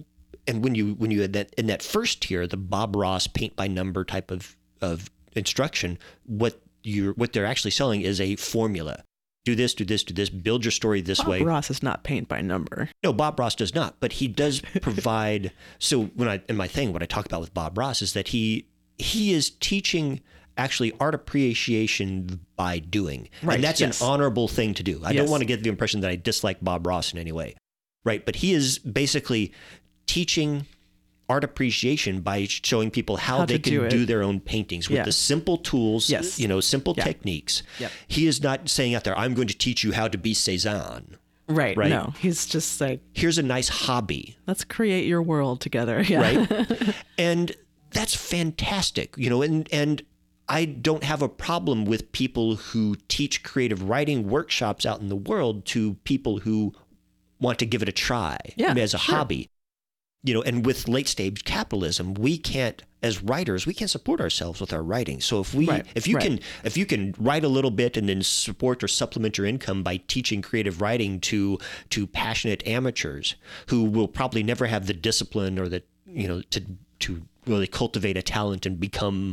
and when you when you had that in that first tier, the Bob Ross paint by number type of of instruction, what you're what they're actually selling is a formula. Do this, do this, do this, build your story this Bob way. Bob Ross is not paint by number. No, Bob Ross does not, but he does provide. So when I, in my thing, what I talk about with Bob Ross is that he, he is teaching actually art appreciation by doing. Right, and that's yes. an honorable thing to do. I yes. don't want to get the impression that I dislike Bob Ross in any way. Right. But he is basically teaching art appreciation by showing people how, how they can do, do their own paintings with yeah. the simple tools, yes. you know, simple yeah. techniques. Yep. He is not saying out there, I'm going to teach you how to be Cézanne. Right. Right. No, he's just like, here's a nice hobby. Let's create your world together. Yeah. Right. And that's fantastic, you know, and, and I don't have a problem with people who teach creative writing workshops out in the world to people who want to give it a try yeah, as a sure. hobby. You know, and with late stage capitalism, we can't, as writers, we can't support ourselves with our writing. So if we, right, if you right. can, if you can write a little bit and then support or supplement your income by teaching creative writing to to passionate amateurs who will probably never have the discipline or the, you know, to to really cultivate a talent and become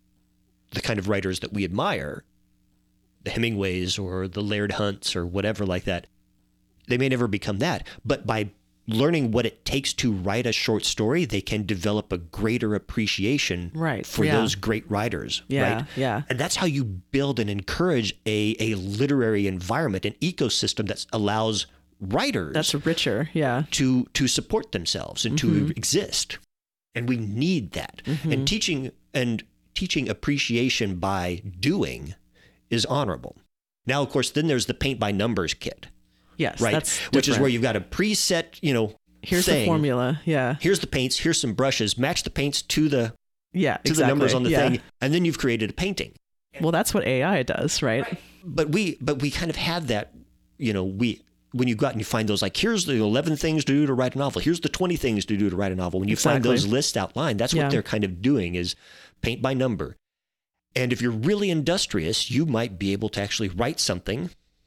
the kind of writers that we admire, the Hemingways or the Laird Hunts or whatever like that, they may never become that, but by learning what it takes to write a short story, they can develop a greater appreciation right. for yeah. those great writers. Yeah, right? yeah. And that's how you build and encourage a, a literary environment, an ecosystem that allows writers that's richer, yeah, to to support themselves and mm-hmm. to exist. And we need that. Mm-hmm. And teaching and teaching appreciation by doing is honorable. Now, of course, then there's the paint by numbers kit. Yes, right. That's Which is different. where you've got a preset, you know, here's thing. the formula. Yeah. Here's the paints. Here's some brushes. Match the paints to the yeah to exactly. the numbers on the yeah. thing, and then you've created a painting. Well, that's what A I does, right? right? But we but we kind of have that, you know, we when you go out and you find those, like, here's the eleven things to do to write a novel. Here's the twenty things to do to write a novel. When you exactly. find those lists outlined, that's yeah. what they're kind of doing, is paint by number. And if you're really industrious, you might be able to actually write something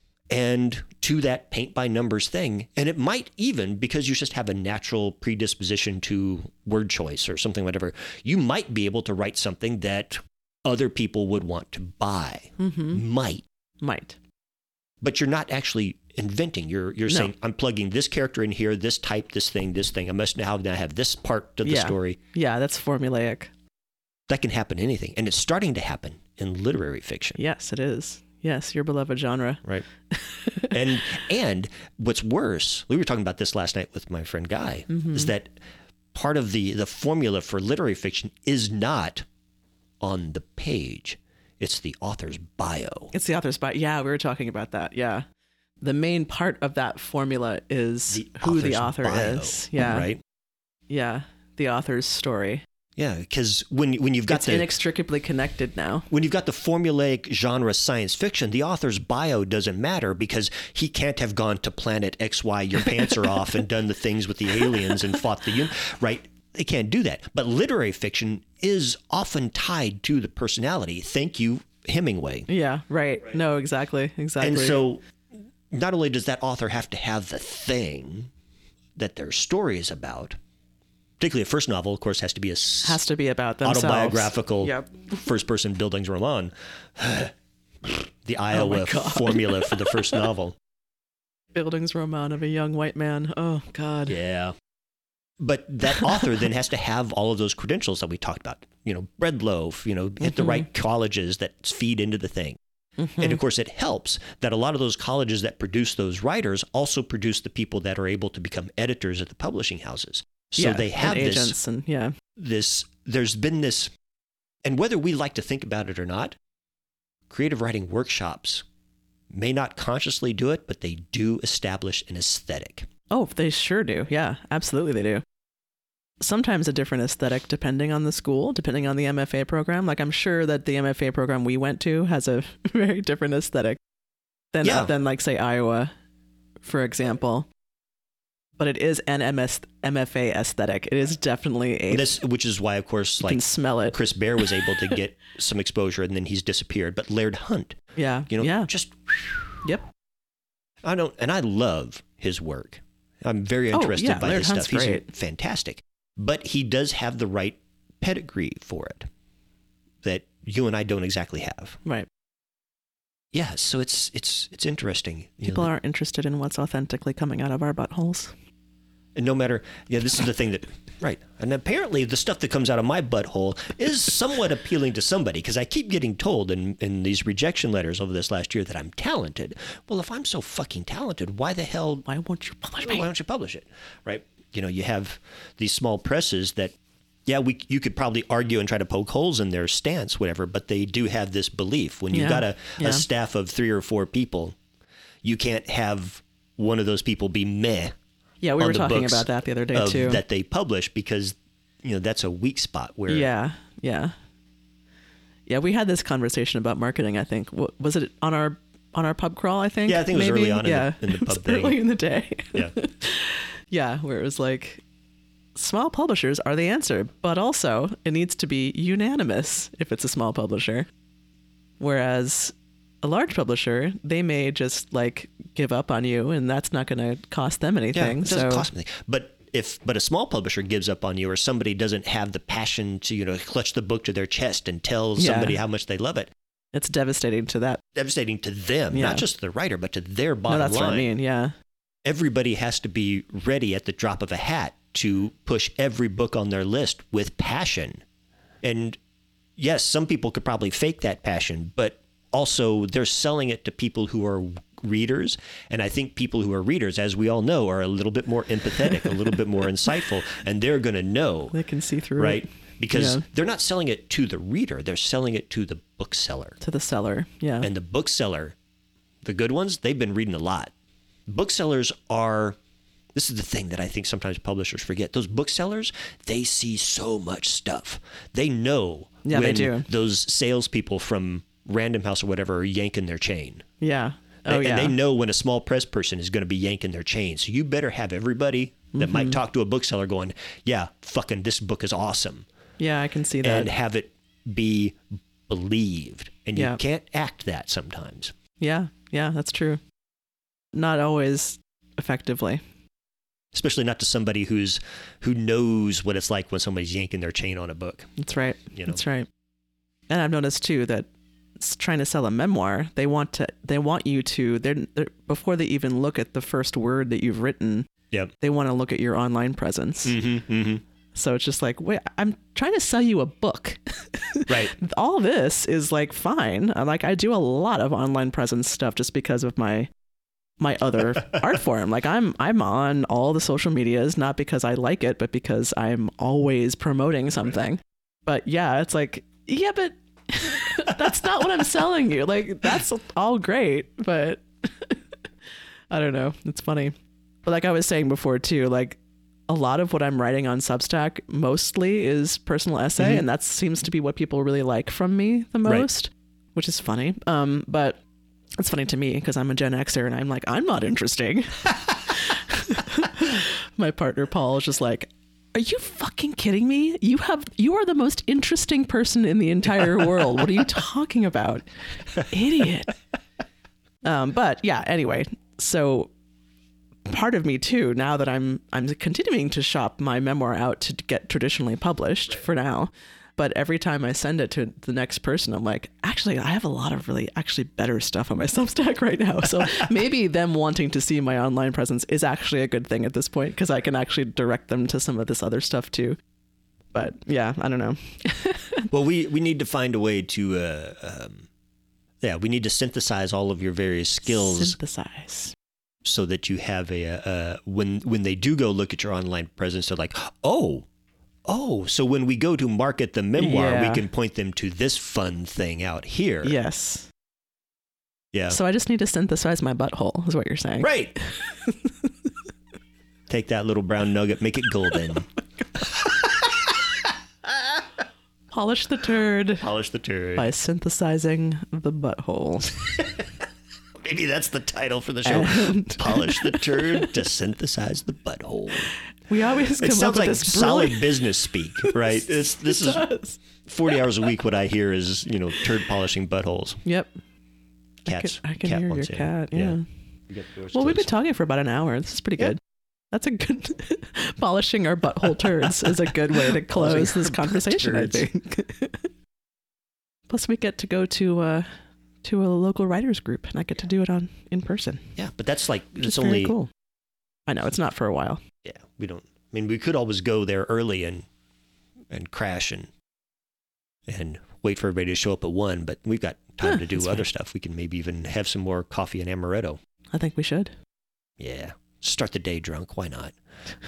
and to that paint by numbers thing. And it might even, because you just have a natural predisposition to word choice or something, whatever, you might be able to write something that other people would want to buy. Mm-hmm. Might. Might. But you're not actually inventing. You're you're no. saying, I'm plugging this character in here, this type, this thing, this thing. I must now now have this part of the yeah. story. Yeah, that's formulaic. That can happen in anything. And it's starting to happen in literary fiction. Yes, it is. Yes, your beloved genre. Right. and and what's worse, we were talking about this last night with my friend Guy, mm-hmm. is that part of the, the formula for literary fiction is not on the page. It's the author's bio. It's the author's bio. Yeah, we were talking about that. Yeah. The main part of that formula is the who the author bio, is. Yeah. Right? Yeah. The author's story. Yeah, because when when you've got it's the inextricably connected now. When you've got the formulaic genre science fiction, the author's bio doesn't matter because he can't have gone to planet X Y, your pants are off, and done the things with the aliens and fought the right. They can't do that. But literary fiction is often tied to the personality. Thank you, Hemingway. Yeah, right. right. No, exactly. Exactly. And so not only does that author have to have the thing that their story is about, particularly a first novel, of course, has to be a has to be about themselves. Autobiographical yep. first-person Bildungsroman. The Iowa oh formula for the first novel. Bildungsroman of a young white man. Oh, God. Yeah. But that author then has to have all of those credentials that we talked about. You know, bread loaf, you know, hit mm-hmm. the right colleges that feed into the thing. Mm-hmm. And of course, it helps that a lot of those colleges that produce those writers also produce the people that are able to become editors at the publishing houses. So yeah, they have and this, agents and, yeah. this, there's been this, and whether we like to think about it or not, creative writing workshops may not consciously do it, but they do establish an aesthetic. Oh, they sure do. Yeah, absolutely they do. Sometimes a different aesthetic depending on the school, depending on the M F A program. Like I'm sure that the M F A program we went to has a very different aesthetic than, yeah. uh, than like, say, Iowa, for example. But it is an M S, M F A aesthetic. It is definitely a... This, which is why, of course, like you can smell it. Chris Bear was able to get some exposure and then he's disappeared. But Laird Hunt, yeah, you know, yeah. just... Yep. I don't, and I love his work. I'm very interested oh, yeah, by Laird his Hunt's stuff. He's great. fantastic. But he does have the right pedigree for it that you and I don't exactly have. Right. Yeah, so it's it's it's interesting. People you know, aren't interested in what's authentically coming out of our buttholes. And no matter, yeah, this is the thing that, right. And apparently the stuff that comes out of my butthole is somewhat appealing to somebody because I keep getting told in, in these rejection letters over this last year that I'm talented. Well, if I'm so fucking talented, why the hell, why won't you publish me? Why don't you publish it? Right. You know, you have these small presses that, yeah, we you could probably argue and try to poke holes in their stance, whatever, but they do have this belief. When you've yeah. got a, yeah. a staff of three or four people, you can't have one of those people be meh. Yeah, we were talking about that the other day of, too. That they publish because, you know, that's a weak spot where. Yeah, yeah, yeah. We had this conversation about marketing. I think what, was it on our on our pub crawl? I think. Yeah, I think it was maybe? early on yeah. in, the, in the pub thing. Early in the day. Yeah. Yeah, where it was like, small publishers are the answer, but also it needs to be unanimous if it's a small publisher. Whereas a large publisher, they may just like give up on you and that's not going to cost them anything. Yeah, it doesn't so, cost them anything. But if, but a small publisher gives up on you or somebody doesn't have the passion to, you know, clutch the book to their chest and tell yeah. somebody how much they love it. It's devastating to that. Devastating to them, yeah. not just the writer, but to their bottom no, that's line. what I mean, yeah. Everybody has to be ready at the drop of a hat to push every book on their list with passion. And yes, some people could probably fake that passion, but also they're selling it to people who are readers. And I think people who are readers, as we all know, are a little bit more empathetic, a little bit more insightful, and they're going to know. They can see through right? it. Because yeah. they're not selling it to the reader, they're selling it to the bookseller. To the seller, yeah. And the bookseller, the good ones, they've been reading a lot. Booksellers are, this is the thing that I think sometimes publishers forget. Those booksellers, they see so much stuff. They know yeah, when they do. those salespeople from Random House or whatever are yanking their chain. Yeah. Oh, and, yeah. and they know when a small press person is going to be yanking their chain. So you better have everybody that mm-hmm. might talk to a bookseller going, yeah, fucking this book is awesome. Yeah, I can see that. And have it be believed. And you yeah. can't act that sometimes. Yeah, yeah, that's true. Not always effectively. Especially not to somebody who's who knows what it's like when somebody's yanking their chain on a book. That's right. You know? That's right. And I've noticed too that trying to sell a memoir, they want to they want you to they're, they're before they even look at the first word that you've written. Yep. They want to look at your online presence. Mm-hmm, mm-hmm. So it's just like, wait, I'm trying to sell you a book. Right. All this is like fine. Like I do a lot of online presence stuff just because of my my other art form. Like I'm I'm on all the social medias, not because I like it, but because I'm always promoting something. Right. But yeah, it's like, yeah, but that's not what I'm selling you. Like that's all great, but I don't know. It's funny. But like I was saying before too, like a lot of what I'm writing on Substack mostly is personal essay, mm-hmm. and that seems to be what people really like from me the most, right. which is funny. Um, but it's funny to me because I'm a Gen Xer and I'm like, I'm not interesting. My partner Paul is just like, Are you fucking kidding me? You have you are the most interesting person in the entire world. What are you talking about? Idiot. Um, but yeah, anyway, so part of me too, now that I'm I'm continuing to shop my memoir out to get traditionally published for now. But every time I send it to the next person, I'm like, actually, I have a lot of really actually better stuff on my Substack right now. So maybe them wanting to see my online presence is actually a good thing at this point, because I can actually direct them to some of this other stuff too. But yeah, I don't know. Well, we, we need to find a way to, uh, um, yeah, we need to synthesize all of your various skills. Synthesize. So that you have a, uh, when, when they do go look at your online presence, they're like, oh, Oh, so when we go to market the memoir, Yeah. we can point them to this fun thing out here. Yes. Yeah. So I just need to synthesize my butthole, is what you're saying. Right. Take that little brown nugget, make it golden. Polish the turd Polish the turd. by synthesizing the butthole. Maybe that's the title for the show. And- Polish the turd to synthesize the butthole. We always come It up sounds with like this solid brilliant... business speak, right? It's, this It is does. forty hours a week. What I hear is, you know, turd polishing buttholes. Yep. Cats. I can, I can cat hear your wants in. cat. Yeah. You got doors Well, we've been closed. talking for about an hour. This is pretty Yeah. good. That's a good polishing our butthole turds is a good way to close Polishing this our conversation, I turds. think. Plus, we get to go to uh, to a local writers group, and I get to do it on in person. Yeah, but that's like, Which it's is very only, cool. I know it's not for a while. yeah, we don't, I mean, we could always go there early and and crash and and wait for everybody to show up at one, but we've got time Yeah, to do that's other fine. stuff. We can maybe even have some more coffee and amaretto. I think we should. Yeah. Start the day drunk. Why not?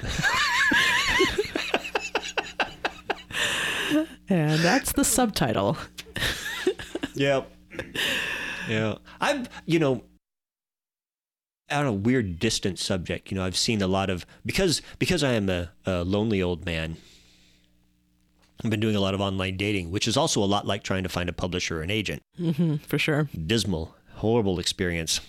And that's the subtitle. Yeah. Yeah. I've, you know, on a weird distant subject, you know, I've seen a lot of, because, because I am a, a lonely old man, I've been doing a lot of online dating, which is also a lot like trying to find a publisher or an agent. Hmm, for sure. Dismal, horrible experience.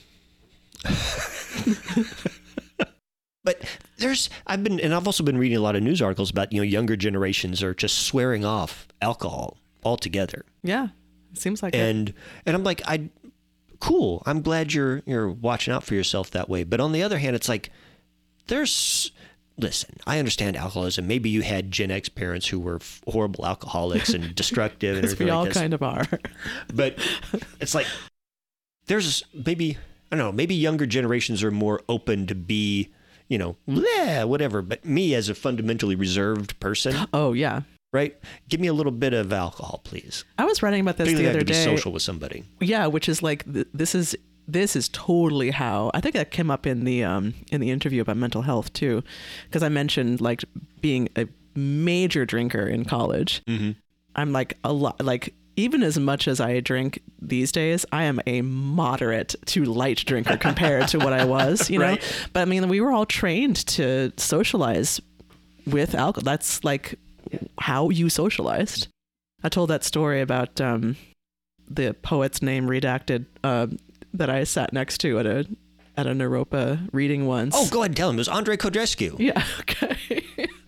But there's, I've been, and I've also been reading a lot of news articles about, you know, younger generations are just swearing off alcohol altogether. Yeah. It seems like it. And, and I'm like, I, cool. I'm glad you're, you're watching out for yourself that way. But on the other hand, it's like, there's, listen, I understand alcoholism. Maybe you had Gen X parents who were f- horrible alcoholics and destructive and Because everything we all like this. kind of are. But it's like, there's maybe, I don't know, maybe younger generations are more open to be, you know, bleh, whatever. But me as a fundamentally reserved person, Oh, yeah. right? Give me a little bit of alcohol, please. I was writing about this Particularly the I have other to be day. social with somebody. Yeah, which is like th- this is this is totally how I think that came up in the um in the interview about mental health too, because I mentioned like being a major drinker in college. Mm-hmm. I'm like a lot like even as much as I drink these days, I am a moderate to light drinker compared to what I was, you know. Right. But I mean, we were all trained to socialize with alcohol. That's like how you socialized. I told that story about um, the poet's name redacted uh, that I sat next to at a at a Naropa reading once. Oh, go ahead and tell him. It was Andre Kodrescu. Yeah, okay.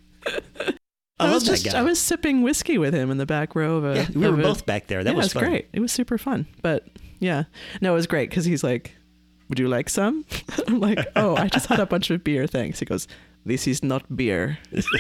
I, I love was that just guy. I was sipping whiskey with him in the back row of a. yeah, we of were a- both back there. That yeah, was it was fun. great. It was super fun. But yeah, no, it was great because he's like, "Would you like some?" I'm like, "Oh, I just had a bunch of beer, thanks." He goes, "This is not beer."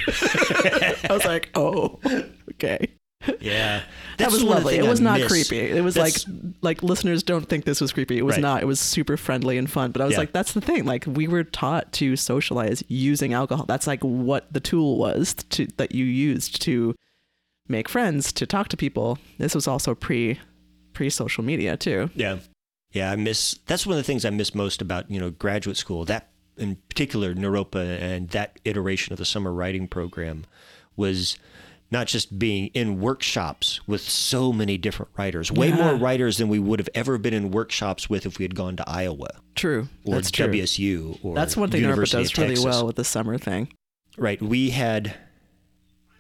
I was like, "Oh, okay." Yeah. That That's was one of the lovely. It things was I not miss. creepy. It was That's- like like listeners don't think this was creepy. It was Right. not. It was super friendly and fun. But I was Yeah. like, that's the thing. Like we were taught to socialize using alcohol. That's like what the tool was to that you used to make friends, to talk to people. This was also pre pre social media too. Yeah. Yeah, I miss, that's one of the things I miss most about, you know, graduate school. That, in particular, Naropa and that iteration of the summer writing program was not just being in workshops with so many different writers, way Yeah. more writers than we would have ever been in workshops with if we had gone to Iowa True. or That's true. W S U or That's one thing Naropa University does of really Texas. well with the summer thing. Right. We had,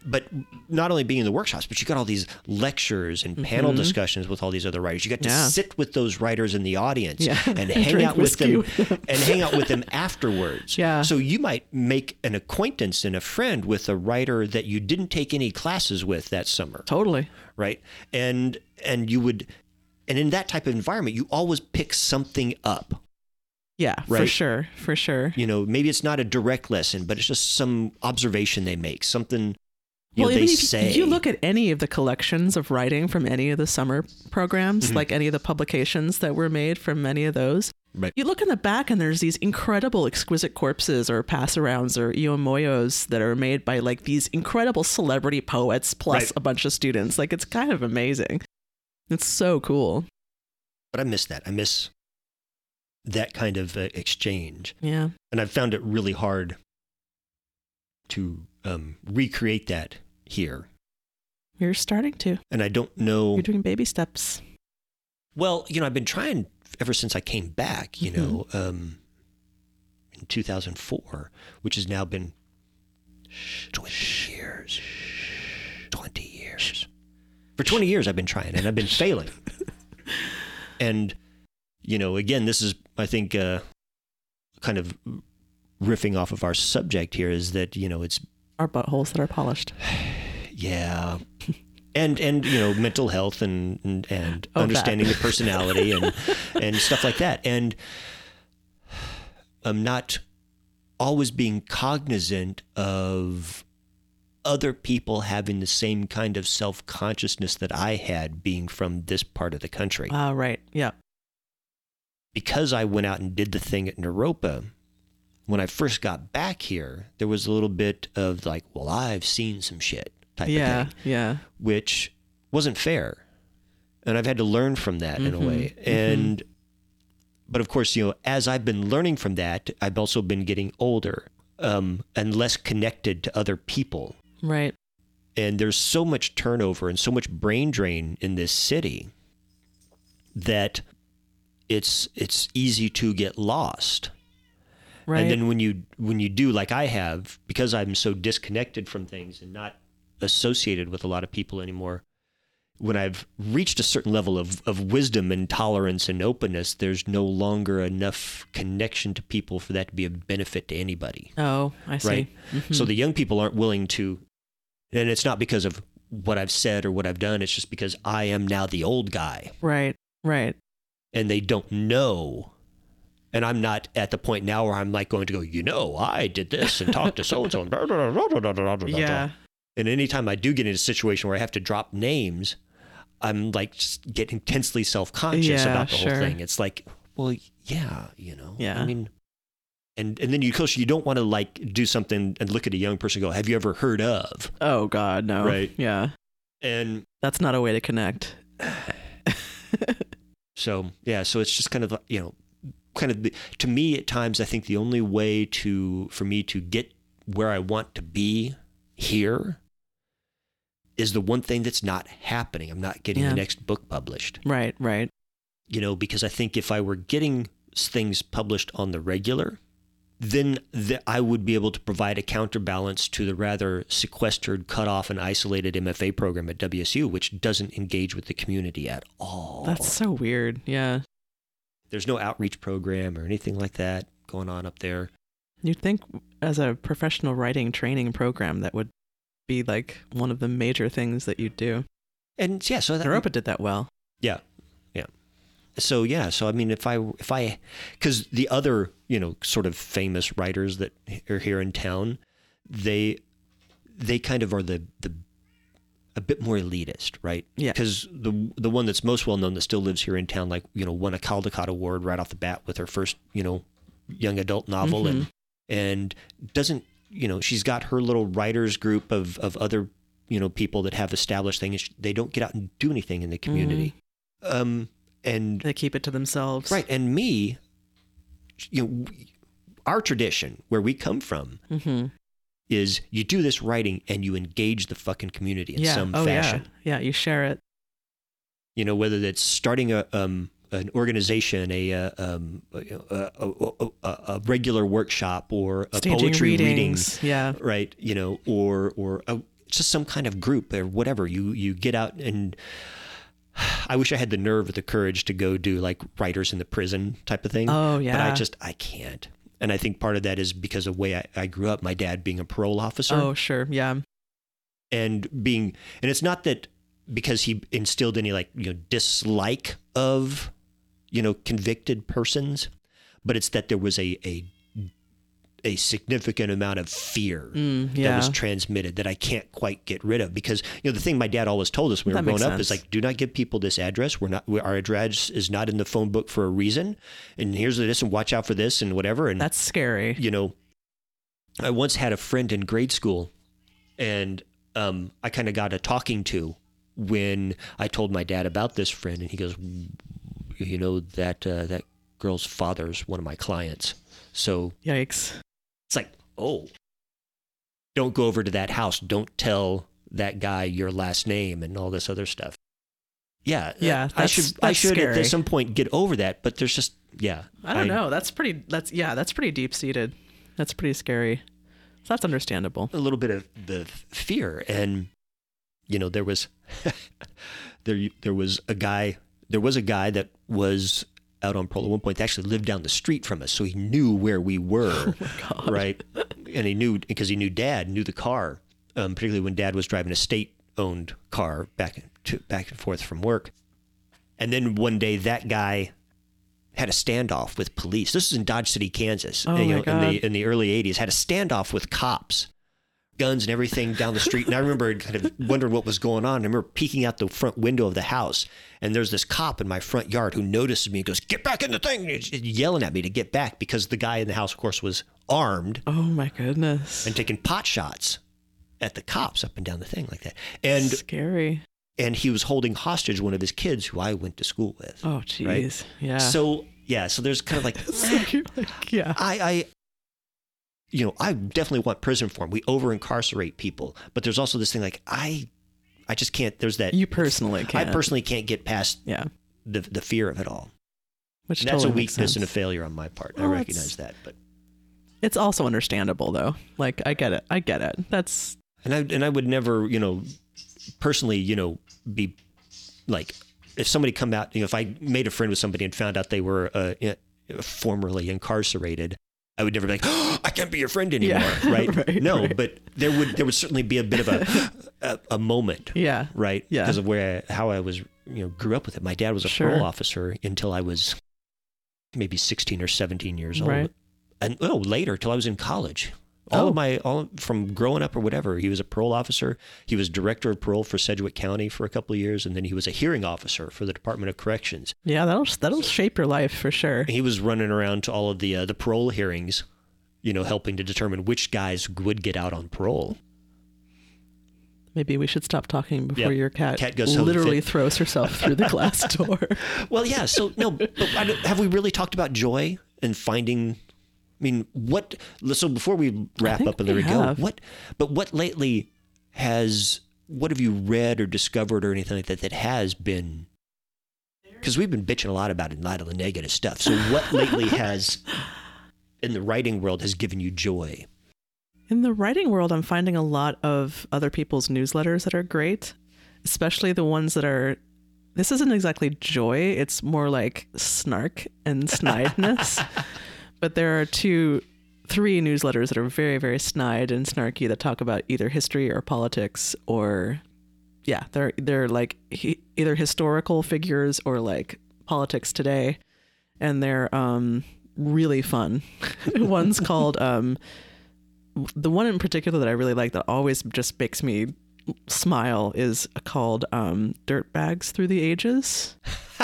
but not only being in the workshops, but you got all these lectures and panel Mm-hmm. discussions with all these other writers. You got to Yeah. sit with those writers in the audience Yeah. and And hang drink out with whiskey them, with them. and hang out with them afterwards. Yeah. So you might make an acquaintance and a friend with a writer that you didn't take any classes with that summer, Totally. right? And and you would, and in that type of environment, you always pick something up. Yeah, for Right. sure. For sure. You know, maybe it's not a direct lesson, but it's just some observation they make, something you well, know, they even if say. you look at any of the collections of writing from any of the summer programs, Mm-hmm. like any of the publications that were made from many of those, Right. you look in the back and there's these incredible exquisite corpses or pass-arounds or iomoyos that are made by like these incredible celebrity poets plus Right. a bunch of students. Like it's kind of amazing. It's so cool. But I miss that. I miss that kind of uh, exchange. Yeah. And I've found it really hard to um, recreate that here. You're starting to. And I don't know. You're doing baby steps. Well, you know, I've been trying ever since I came back, you Mm-hmm. know, um, in two thousand four, which has now been twenty years. twenty years. For twenty years, I've been trying and I've been failing. And, you know, again, this is, I think, uh, kind of riffing off of our subject here is that, you know, it's, Our buttholes that are polished. yeah. And, and you know, mental health and, and, and Oh, that. understanding the personality and, and stuff like that. And I'm not always being cognizant of other people having the same kind of self-consciousness that I had being from this part of the country. Ah, right. Yeah. Because I went out and did the thing at Naropa, when I first got back here, there was a little bit of like, well, I've seen some shit type Yeah. of thing, Yeah. which wasn't fair. And I've had to learn from that in a Mhm, way. And, but of course, you know, as I've been learning from that, I've also been getting older um, and less connected to other people. Right. And there's so much turnover and so much brain drain in this city that it's it's easy to get lost. Right. And then when you when you do, like I have, because I'm so disconnected from things and not associated with a lot of people anymore, when I've reached a certain level of, of wisdom and tolerance and openness, there's no longer enough connection to people for that to be a benefit to anybody. oh, I see. Right? Mhm. So the young people aren't willing to, and it's not because of what I've said or what I've done, it's just because I am now the old guy Right. Right. and they don't know. And I'm not at the point now where I'm like going to go, you know, I did this and talked to so-and-so. And Yeah. And anytime I do get in a situation where I have to drop names, I'm like just get intensely self-conscious Yeah, about the sure. whole thing. It's like, well, yeah, you know, Yeah. I mean, and, and then you, close, you don't want to like do something and look at a young person and go, have you ever heard of? Oh God, no. Right. Yeah. And That's not a way to connect. so, yeah, so it's just kind of, you know, kind of the, to me at times, I think the only way to, for me to get where I want to be here is the one thing that's not happening. I'm not getting Yeah. the next book published, Right. Right. you know, because I think if I were getting things published on the regular, then the, I would be able to provide a counterbalance to the rather sequestered, cut off, and isolated M F A program at W S U, which doesn't engage with the community at all. That's so weird. Yeah. There's no outreach program or anything like that going on up there. You'd think as a professional writing training program that would be like one of the major things that you'd do. And yeah, so that, Naropa did that well. yeah, yeah. So yeah, so I mean, if I, if I, because the other, you know, sort of famous writers that are here in town, they, they kind of are the, the, a bit more elitist, right? Yeah. Because the the one that's most well known that still lives here in town, like, you know, won a Caldecott Award right off the bat with her first, you know, young adult novel, Mm-hmm. and and doesn't, you know, she's got her little writers group of of other, you know, people that have established things. They don't get out and do anything in the community. Mm-hmm. Um, and They keep it to themselves. right, and me, you know, our tradition where we come from Mm-hmm. is you do this writing and you engage the fucking community in Yeah. some oh fashion. yeah. Yeah. You share it. You know, whether that's starting a um an organization, a uh, um a, a, a, a, a regular workshop, or a Staging poetry readings. reading, Yeah. right? You know, or or a, just some kind of group or whatever. You you get out, and I wish I had the nerve or the courage to go do like Writers in the Prison type of thing. Oh, yeah. But I just, I can't. And I think part of that is because of the way I, I grew up, my dad being a parole officer. Oh, sure. Yeah. And being, and it's not that because he instilled any like, you know, dislike of, you know, convicted persons, but it's that there was a, a, a significant amount of fear Mm, yeah. that was transmitted that I can't quite get rid of, because, you know, the thing my dad always told us when we That were growing makes up is sense. like, do not give people this address. We're not, we our address is not in the phone book for a reason. And here's this, and watch out for this and whatever. And That's scary. you know, I once had a friend in grade school, and um, I kind of got a talking to when I told my dad about this friend, and he goes, you know, that uh, that girl's father's one of my clients. So Yikes. it's like, oh, don't go over to that house. Don't tell that guy your last name and all this other stuff. Yeah. Yeah, I that's- should, I that's should scary. at some point get over that, but there's just, yeah. I don't know. That's pretty, that's, yeah, that's pretty deep seated. That's pretty scary. So that's understandable. A little bit of the fear. And, you know, there was, there, there was a guy, there was a guy that was out on parole at one point. They actually lived down the street from us. So he knew where we were. Oh my God. Right. And he knew, because he knew dad, knew the car, um, particularly when dad was driving a state owned car back to back and forth from work. And then one day that guy had a standoff with police. This is in Dodge City, Kansas. Oh you my know, God. in the in the early eighties, had a standoff with cops, guns and everything down the street. And I remember kind of wondering what was going on. I remember peeking out the front window of the house, and there's this cop in my front yard who notices me and goes, "Get back in the thing!" And he's yelling at me to get back, because the guy in the house, of course, was armed Oh my goodness. and taking pot shots at the cops up and down the thing like that. And Scary. and he was holding hostage one of his kids who I went to school with. Oh, jeez. Right? Yeah. So, yeah, so there's kind of like, So you're like, yeah. I, I, you know, I definitely want prison reform. We over incarcerate people, but there's also this thing like, I, I just can't, there's that. You personally can't. I personally can't get past Yeah. the the fear of it all. Which And that's totally a makes weakness sense. and a failure on my part. I Well, recognize it's- that, but. It's also understandable though. Like I get it. I get it. That's And I and I would never, you know, personally, you know, be like, if somebody come out, you know, if I made a friend with somebody and found out they were uh, formerly incarcerated, I would never be like, oh, I can't be your friend anymore, Yeah. right? Right, No, right. but there would there would certainly be a bit of a a, a moment, yeah. right? Yeah. Because of where I, how I was, you know, grew up with it. My dad was a Sure. parole officer until I was maybe sixteen or seventeen years old, Right. and oh, later till I was in college. All Oh. of my, all from growing up or whatever, he was a parole officer. He was director of parole for Sedgwick County for a couple of years, and then he was a hearing officer for the Department of Corrections. Yeah, that'll that'll shape your life for sure. He was running around to all of the uh, the parole hearings, you know, helping to determine which guys would get out on parole. Maybe we should stop talking before Yep. your cat, Cat goes home literally fit. throws herself through the glass door. Well, yeah. So no, but I don't- have we really talked about joy and finding? I mean, what? So before we wrap think up and there we we go, have. what? But what lately has? What have you read or discovered or anything like that that has been? Because we've been bitching a lot about it, a lot of the negative stuff. So what lately has, in the writing world, has given you joy? In the writing world, I'm finding a lot of other people's newsletters that are great, especially the ones that are. This isn't exactly joy; it's more like snark and snideness. But there are two, three newsletters that are very, very snide and snarky that talk about either history or politics or, yeah, they're they're like he, either historical figures or like politics today, and they're um really fun. One's called um, the one in particular that I really like that always just makes me smile is called um, Dirtbags Through the Ages.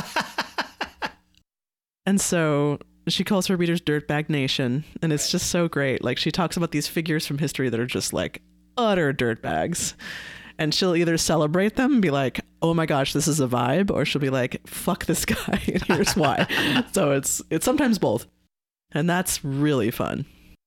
And so she calls her readers Dirtbag Nation, and it's just so great. Like she talks about these figures from history that are just like utter dirtbags. And she'll either celebrate them and be like, oh my gosh, this is a vibe, or she'll be like, fuck this guy, and here's why. So it's it's sometimes both. And that's really fun.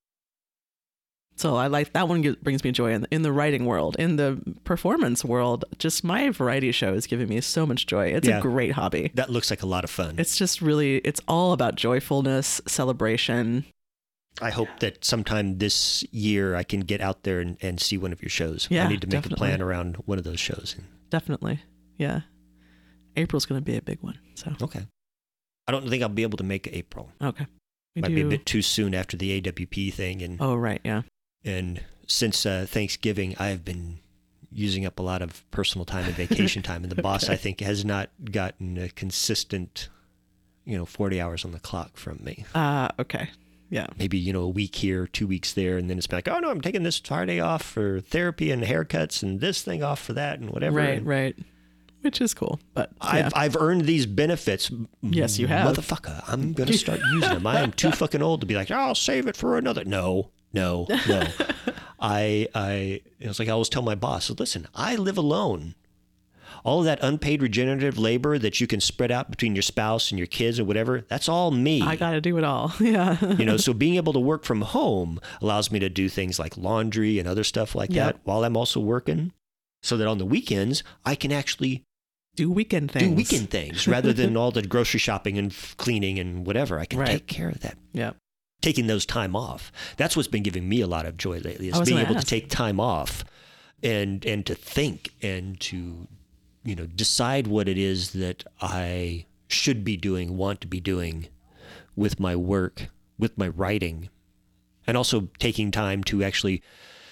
So I like that one. Get, brings me joy in the, in the writing world. In the performance world, just my variety show is giving me so much joy. It's Yeah. a great hobby. That looks like a lot of fun. It's just really, it's all about joyfulness, celebration. I hope that sometime this year I can get out there and, and see one of your shows. Yeah, I need to make definitely. a plan around one of those shows. Definitely. Yeah. April's going to be a big one. So Okay. I don't think I'll be able to make April. okay. We Might do... be a bit too soon after the A W P thing. And, Oh, right. Yeah. and since uh, Thanksgiving, I've been using up a lot of personal time and vacation time. And the boss, Okay. I think, has not gotten a consistent, you know, forty hours on the clock from me. Uh, okay. Yeah. Maybe, you know, a week here, two weeks there. And then it's been like, oh, no, I'm taking this Friday off for therapy and haircuts and this thing off for that and whatever. Right. And Right. Which is cool. But yeah. I've, I've earned these benefits. Yes, you have. Motherfucker, I'm going to start using them. I am too fucking old to be like, oh, I'll save it for another. No, no, no. I, I, it was like I always tell my boss, listen, I live alone. All of that unpaid regenerative labor that you can spread out between your spouse and your kids or whatever, that's all me. I got to do it all. Yeah. You know, so being able to work from home allows me to do things like laundry and other stuff like Yep. that while I'm also working, so that on the weekends I can actually Do weekend things. do weekend things rather than all the grocery shopping and f- cleaning and whatever. I can Right. take care of that. Yeah. Taking those time off. That's what's been giving me a lot of joy lately, I is was being gonna able ask. to take time off and and to think and to, you know, decide what it is that I should be doing, want to be doing with my work, with my writing, and also taking time to actually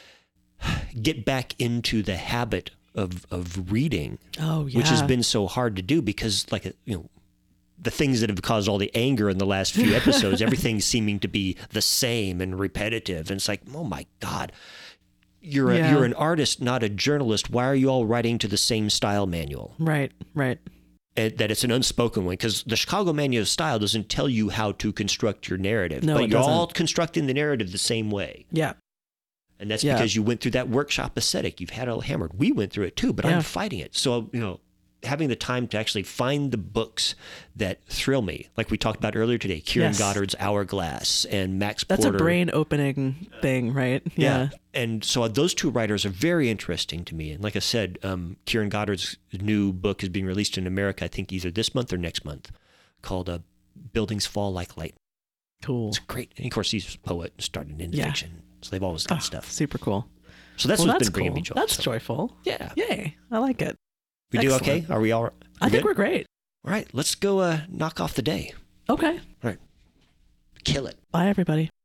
get back into the habit of of reading, Oh, yeah. which has been so hard to do because, like, you know, the things that have caused all the anger in the last few episodes, everything's seeming to be the same and repetitive. And it's like, oh my God, you're, Yeah. a, you're an artist, not a journalist. Why are you all writing to the same style manual? Right. Right. And that it's an unspoken one, because the Chicago Manual of Style doesn't tell you how to construct your narrative, No, but it you're doesn't. all constructing the narrative the same way. Yeah. And that's Yeah. because you went through that workshop aesthetic. You've had it all hammered. We went through it too, but Yeah. I'm fighting it. So, you know, having the time to actually find the books that thrill me, like we talked about earlier today, Kieran Yes. Goddard's Hourglass and Max That's Porter. a brain opening thing, right? Yeah. And so those two writers are very interesting to me. And like I said, um, Kieran Goddard's new book is being released in America, I think either this month or next month, called uh, Buildings Fall Like Light. Cool. It's great. And of course, he's a poet and started into Yeah. fiction. So they've always done Oh, stuff. super cool. So that's well, what's that's been bringing cool. me joy. That's so. joyful. Yeah. Yay. I like it. We do Excellent. okay? Are we all right? I think good? we're great. All right, let's go uh, knock off the day. Okay. All right. Kill it. Bye, everybody.